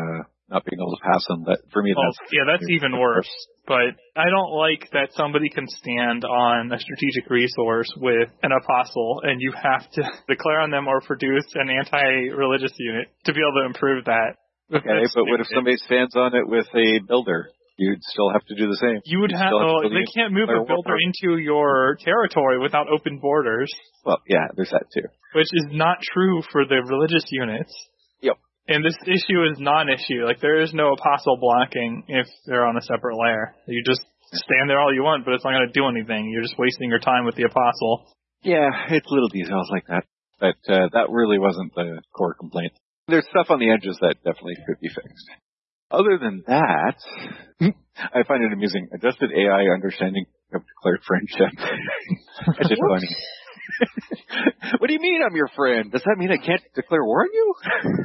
not being able to pass them. But for me, that's even worse. But I don't like that somebody can stand on a strategic resource with an apostle, and you have to declare on them or produce an anti-religious unit to be able to improve that. Okay, but what if somebody stands on it with a builder? You'd still have to do the same. You would have. They can't move a builder into your territory without open borders. Well, yeah, there's that too. Which is not true for the religious units. Yep. And this issue is non-issue. Like, there is no apostle blocking if they're on a separate layer. You just stand there all you want, but it's not going to do anything. You're just wasting your time with the apostle. Yeah, it's little details like that. But that really wasn't the core complaint. There's stuff on the edges that definitely could be fixed. Other than that, I find it amusing. Adjusted AI understanding of declared friendship. It's just funny. What do you mean I'm your friend? Does that mean I can't declare war on you?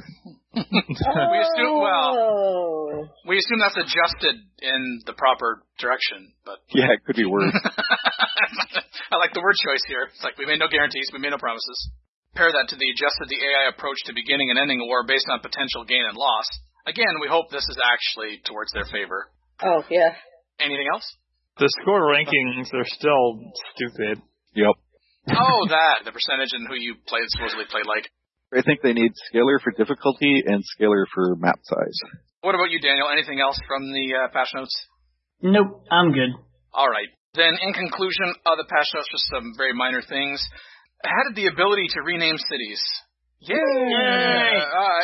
We assume that's adjusted in the proper direction, but yeah, it could be worse. I like the word choice here. It's like, we made no guarantees, we made no promises. Pair that to the adjusted the AI approach to beginning and ending a war based on potential gain and loss. Again, we hope this is actually towards their favor. Oh, yeah. Anything else? The score rankings are still stupid. Yep. Oh, that. The percentage and who you supposedly played like. I think they need scalar for difficulty and scalar for map size. What about you, Daniel? Anything else from the patch notes? Nope, I'm good. All right. Then, in conclusion, the patch notes, just some very minor things. Added the ability to rename cities. Yay!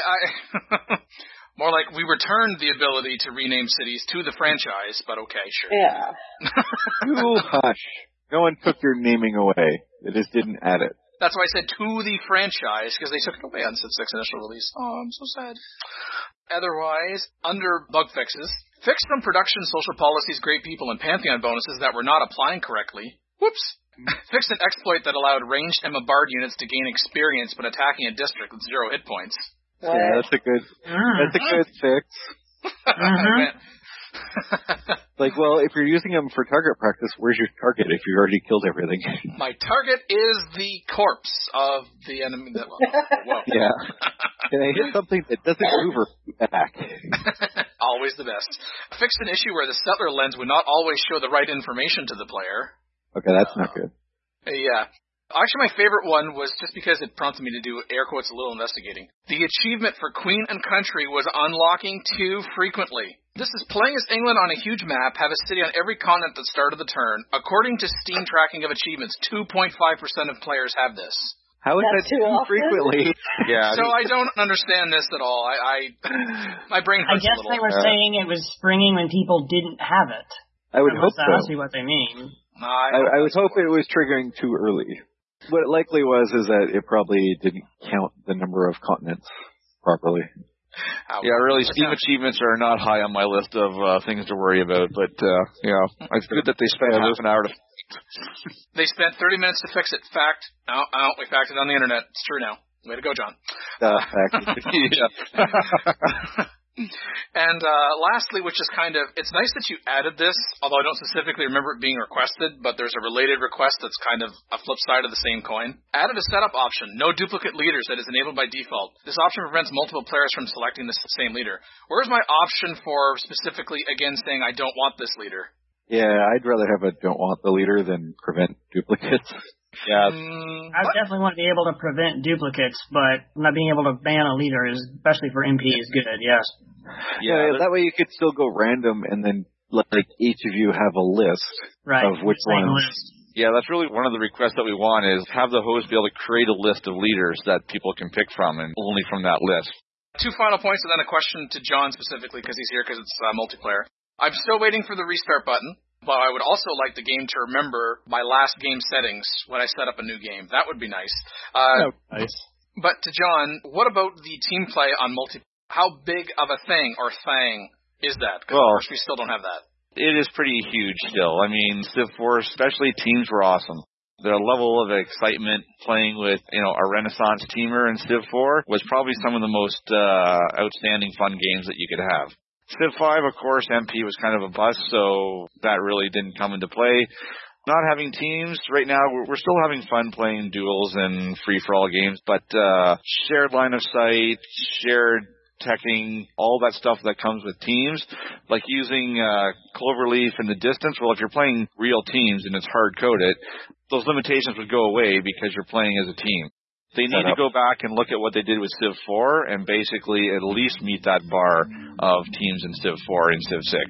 More like, we returned the ability to rename cities to the franchise, but okay, sure. Yeah. Ooh, hush. No one took your naming away. They just didn't add it. That's why I said to the franchise, because they took it away on Civ 6 initial release. Oh, I'm so sad. Otherwise, under bug fixes, fixed some production, social policies, great people, and Pantheon bonuses that were not applying correctly. Whoops. Fixed an exploit that allowed ranged Emma Bard units to gain experience when attacking a district with 0 hit points. Yeah, that's a good fix. Like, well, if you're using them for target practice, where's your target if you already killed everything? My target is the corpse of the enemy. Yeah. Can I hit something that doesn't move or back? Always the best. Fixed an issue where the settler lens would not always show the right information to the player. Okay, that's not good. Yeah. Actually, my favorite one was just because it prompted me to do, air quotes, a little investigating. The achievement for Queen and Country was unlocking too frequently. This is playing as England on a huge map, have a city on every continent at the start of the turn. According to Steam tracking of achievements, 2.5% of players have this. How is that too frequently? Yeah. So I don't understand this at all. My brain hurts a little. I guess they were saying it was springing when people didn't have it. I would hope so. That's what they mean. I would hope it was triggering too early. What it likely was is that it probably didn't count the number of continents properly. Yeah, really, Steam achievements are not high on my list of things to worry about, but, it's good that they spent half an hour to... They spent 30 minutes to fix it. Fact. We faxed it on the internet. It's true now. Way to go, John. And lastly, which is kind of, it's nice that you added this, although I don't specifically remember it being requested, but there's a related request that's kind of a flip side of the same coin. Added a setup option, no duplicate leaders, that is enabled by default. This option prevents multiple players from selecting the same leader. Where's my option for specifically, again, saying I don't want this leader? Yeah, I'd rather have a don't want the leader than prevent duplicates. Yeah. I definitely want to be able to prevent duplicates, but not being able to ban a leader, especially for MP, is good, yes. Yeah, that way you could still go random and then let each of you have a list of which ones. Yeah, that's really one of the requests that we want is have the host be able to create a list of leaders that people can pick from and only from that list. 2 final points and then a question to John specifically because he's here because it's multiplayer. I'm still waiting for the restart button. But I would also like the game to remember my last game settings when I set up a new game. That would be nice. Nice. But to John, what about the team play on multi? How big of a thing or thing is that? Because of course we still don't have that. It is pretty huge still. I mean, Civ 4, especially teams were awesome. The level of excitement playing with, a Renaissance teamer in Civ 4 was probably some of the most outstanding fun games that you could have. Civ 5, of course, MP was kind of a bust, so that really didn't come into play. Not having teams, right now, we're still having fun playing duels and free-for-all games, but shared line of sight, shared protecting all that stuff that comes with teams, like using Cloverleaf in the distance. Well, if you're playing real teams and it's hard-coded, those limitations would go away because you're playing as a team. They need to go back and look at what they did with Civ 4 and basically at least meet that bar of teams in Civ 4 and Civ 6.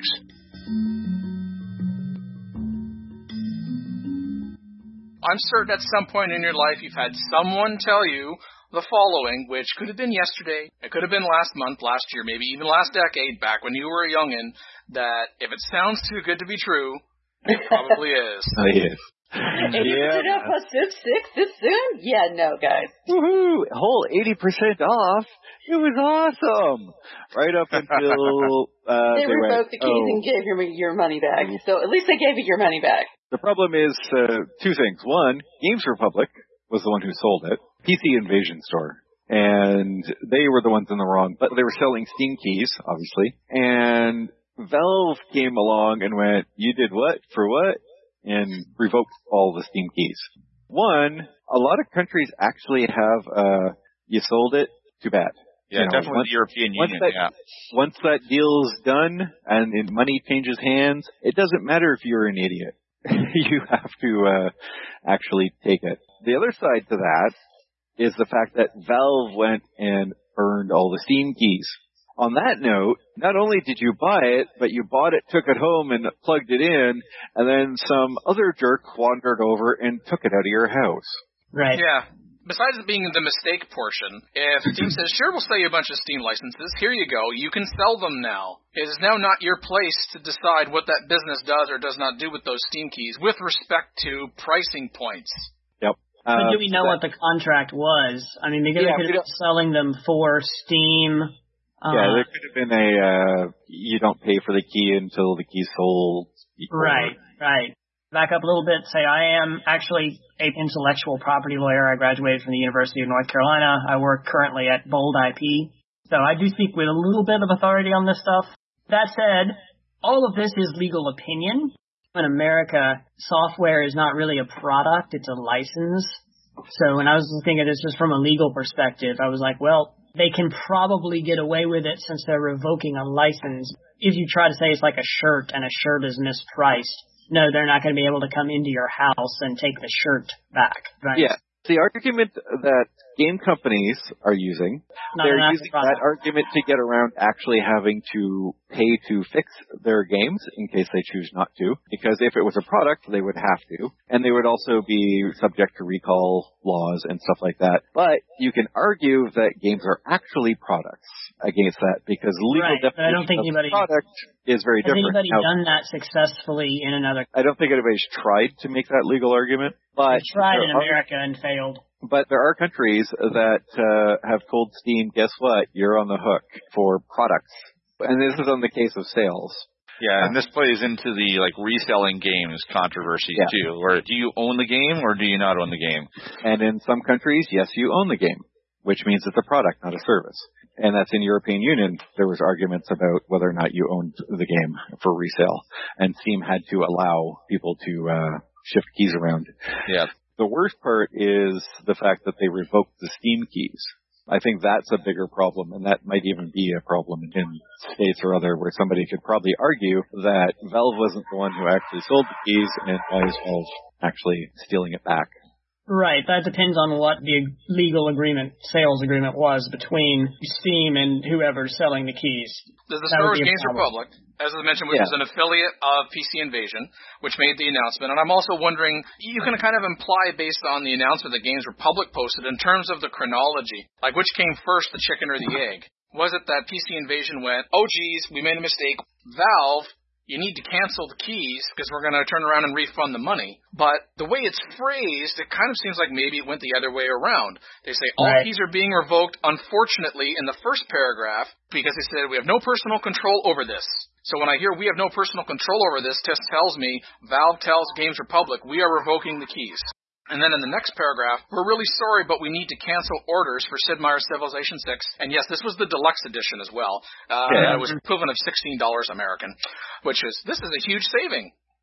I'm certain at some point in your life you've had someone tell you the following, which could have been yesterday, it could have been last month, last year, maybe even last decade, back when you were a youngin', that if it sounds too good to be true, it probably is. Oh, yes. And you picked it up on Civ 6 this soon? Yeah, no, guys. Woohoo! A whole 80% off. It was awesome. Right up until they revoked the keys and gave your money back. So at least they gave you your money back. The problem is two things. One, Games Republic was the one who sold it. PC Invasion Store. And they were the ones in the wrong. But they were selling Steam keys, obviously. And Valve came along and went, you did what? For what? And revoked all the Steam keys. One, a lot of countries actually have, you sold it, too bad. Yeah, definitely the European Union, Once that deal's done and money changes hands, it doesn't matter if you're an idiot. You have to actually take it. The other side to that is the fact that Valve went and burned all the Steam keys. On that note, not only did you buy it, but you bought it, took it home, and plugged it in, and then some other jerk wandered over and took it out of your house. Right. Yeah. Besides it being the mistake portion, if Steam says, sure, we'll sell you a bunch of Steam licenses, here you go, you can sell them now. It is now not your place to decide what that business does or does not do with those Steam keys with respect to pricing points. Yep. But do we know what the contract was? I mean, because they could have been selling them for Steam. Yeah, there could have been you don't pay for the key until the key's sold. Right. Back up a little bit, say I am actually an intellectual property lawyer. I graduated from the University of North Carolina. I work currently at Bold IP. So I do speak with a little bit of authority on this stuff. That said, all of this is legal opinion. In America, software is not really a product, it's a license. So when I was looking at this just from a legal perspective, I was like, well, they can probably get away with it since they're revoking a license. If you try to say it's like a shirt and a shirt is mispriced, no, they're not going to be able to come into your house and take the shirt back, right? Yeah. The argument that game companies are using, they're using that argument to get around actually having to pay to fix their games in case they choose not to. Because if it was a product, they would have to. And they would also be subject to recall laws and stuff like that. But you can argue that games are actually products against that because legal definition of the product is very different. Has anybody done that successfully in another? I don't think anybody's tried to make that legal argument. But they tried in America and failed. But there are countries that have told Steam, guess what? You're on the hook for products. And this is on the case of sales. Yeah, and this plays into the reselling games controversy too, where do you own the game or do you not own the game? And in some countries, yes, you own the game, which means it's a product, not a service. And that's in European Union. There was arguments about whether or not you owned the game for resale. And Steam had to allow people to shift keys around. Yeah. The worst part is the fact that they revoked the Steam keys. I think that's a bigger problem, and that might even be a problem in states or other where somebody could probably argue that Valve wasn't the one who actually sold the keys and why is Valve actually stealing it back. Right, that depends on what the legal agreement, sales agreement was between Steam and whoever's selling the keys. The Star Wars Games Republic, as I mentioned, which is an affiliate of PC Invasion, which made the announcement. And I'm also wondering, you can kind of imply based on the announcement that Games Republic posted in terms of the chronology, like which came first, the chicken or the egg? Was it that PC Invasion went, oh geez, we made a mistake, Valve, you need to cancel the keys because we're going to turn around and refund the money. But the way it's phrased, it kind of seems like maybe it went the other way around. They say all keys are being revoked, unfortunately, in the first paragraph because they said we have no personal control over this. So when I hear we have no personal control over this, this tells me Valve tells Games Republic we are revoking the keys. And then in the next paragraph, we're really sorry, but we need to cancel orders for Sid Meier's Civilization 6. And yes, this was the deluxe edition as well. It was equivalent of $16 American, which is, this is a huge saving.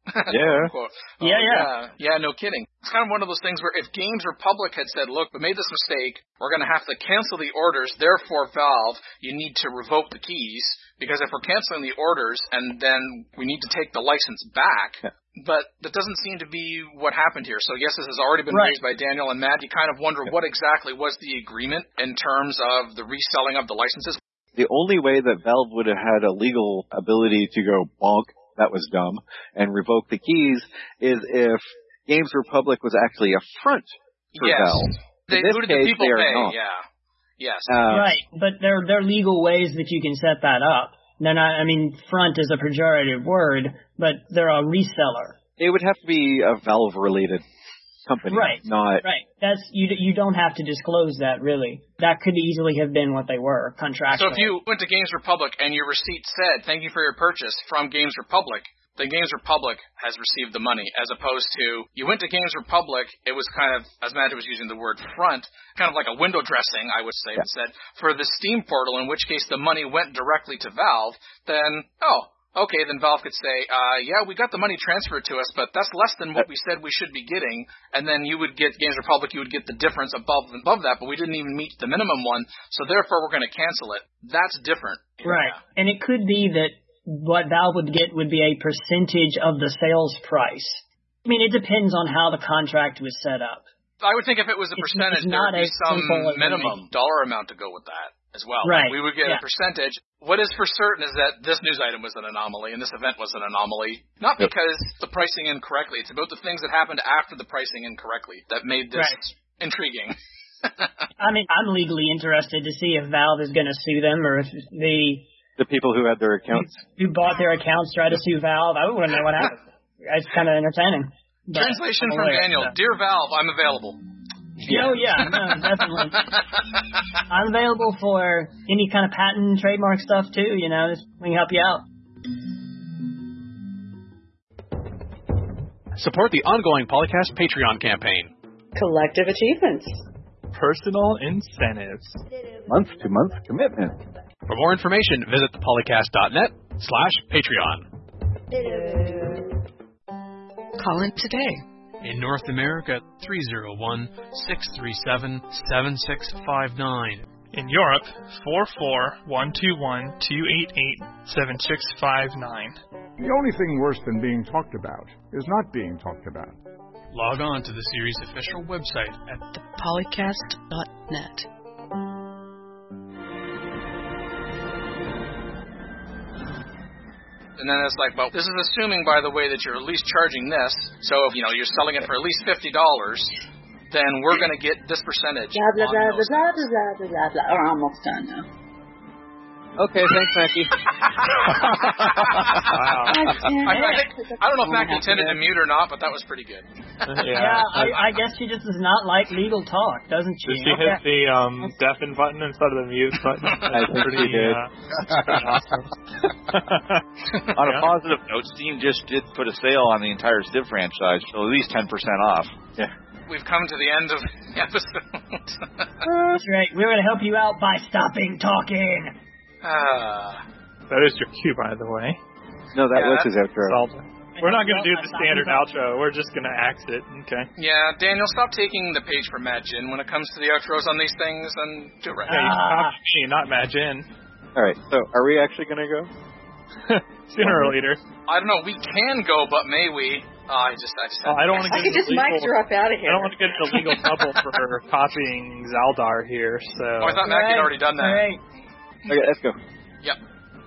Yeah. Yeah, no kidding. It's kind of one of those things where if Games Republic had said, look, we made this mistake, we're going to have to cancel the orders, therefore, Valve, you need to revoke the keys, because if we're canceling the orders and then we need to take the license back, but that doesn't seem to be what happened here. So yes, this has already been raised by Daniel and Matt. You kind of wonder what exactly was the agreement in terms of the reselling of the licenses. The only way that Valve would have had a legal ability to go bonk, that was dumb, and revoke the keys is if Games Republic was actually a front for Valve. Who did the people pay? Not. Yeah. Yes. Right, but there are legal ways that you can set that up. They're not, I mean, front is a pejorative word, but they're a reseller. It would have to be a Valve-related company, not... Right. That's you don't have to disclose that, really. That could easily have been what they were, contractually. So if you went to Games Republic and your receipt said, thank you for your purchase from Games Republic, then Games Republic has received the money, as opposed to, you went to Games Republic, it was kind of, as Matt was using the word front, kind of like a window dressing, I would say, said, for the Steam portal, in which case the money went directly to Valve, then, okay, then Valve could say, we got the money transferred to us, but that's less than what we said we should be getting, and then you would get, Games Republic, you would get the difference above that, but we didn't even meet the minimum one, so therefore we're going to cancel it. That's different. Right, and it could be that what Valve would get would be a percentage of the sales price. I mean, it depends on how the contract was set up. I would think if it was a percentage, there would be some minimum dollar amount to go with that as well. Right. Like we would get a percentage. What is for certain is that this news item was an anomaly, and this event was an anomaly. Not because the pricing incorrectly. It's about the things that happened after the pricing incorrectly that made this intriguing. I mean, I'm legally interested to see if Valve is going to sue them, or if the people who had their accounts, who bought their accounts, try to sue Valve. I want to know what happened. It's kind of entertaining. Translation from Daniel. Dear Valve, I'm available. Oh, yeah, no, definitely. I'm available for any kind of patent, trademark stuff, too, we can help you out. Support the ongoing Polycast Patreon campaign. Collective achievements. Personal incentives. Month-to-month commitment. For more information, visit thepolycast.net/Patreon. Call in today. In North America, 301-637-7659. In Europe, 44121-288-7659. The only thing worse than being talked about is not being talked about. Log on to the series' official website at thepolycast.net. And then it's like, well, this is assuming, by the way, that you're at least charging this. So if you're selling it for at least $50, then we're going to get this percentage. Blah, blah, blah, blah, blah, blah, blah, blah, blah. We're almost done now. Okay, thanks, Mackie. I don't know if Mackie intended to mute or not, but that was pretty good. I guess she just does not like legal talk, doesn't she? Did she hit the deafen button instead of the mute button? I think she did. Awesome. On a positive note, Steam just did put a sale on the entire Civ franchise, so at least 10% off. Yeah. We've come to the end of the episode. That's right. We're going to help you out by stopping talking. That is your cue, by the way. No, that was his outro. We're not going to do the standard outro. We're just going to axe it. Okay. Yeah, Daniel, stop taking the page from Matt Jin when it comes to the outros on these things, and do it right. Yeah, you stopped me, not Matt Jin. All right, so are we actually going to go? Sooner or later. I don't know. We can go, but may we? I don't want to get just mic drop out of here. I don't want to get into legal trouble for copying Zaldar here. So. Oh, I thought Mac had already done that. Right. Okay, let's go. Yep.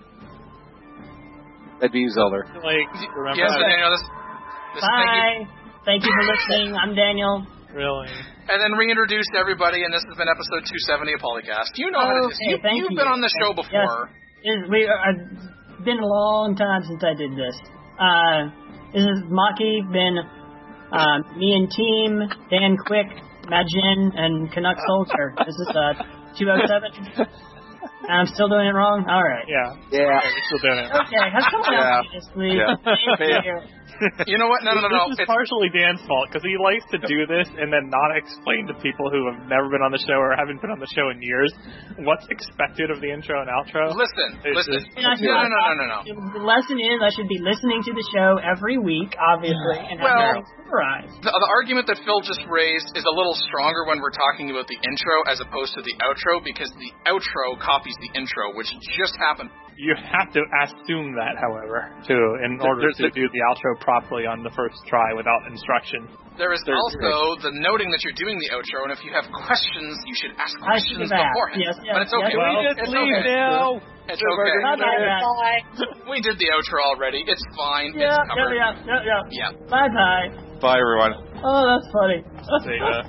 That'd be Zelda. Remember yes, Daniel. Bye. Thank you for listening. I'm Daniel. Really? And then reintroduce everybody, and this has been episode 270 of Polycast. You know how to do this. You've been on the show before. Yes. It's been a long time since I did this. This is Maki, been me and team, Dan Quick, Majin, and Canuck Soldier. This is 207. I'm still doing it wrong? All right. Yeah. Yeah. We're still doing it. Okay, have someone else do this, please. Yeah. Thank you. You know what? No. This is partially Dan's fault, because he likes to do this and then not explain to people who have never been on the show or haven't been on the show in years what's expected of the intro and outro. Listen. No. The lesson is I should be listening to the show every week, obviously, and have things memorized. The argument that Phil just raised is a little stronger when we're talking about the intro as opposed to the outro, because the outro copies the intro, which just happened. You have to assume that, however, in order to do the outro properly on the first try without instruction. There is also the noting that you're doing the outro, and if you have questions, you should ask questions beforehand. Yes, but it's okay. Can we just leave now? It's okay. Bye. We did the outro already. It's fine. It's covered. Yeah. Bye. Bye, everyone. Oh, that's funny. See ya.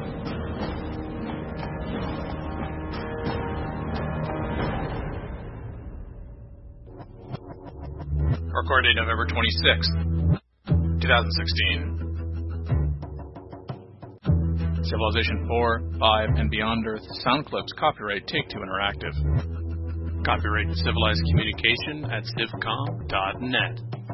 Recorded November 26th, 2016. Civilization 4, 5, and Beyond Earth sound clips copyright Take-Two Interactive. Copyright Civilized Communication at civcom.net.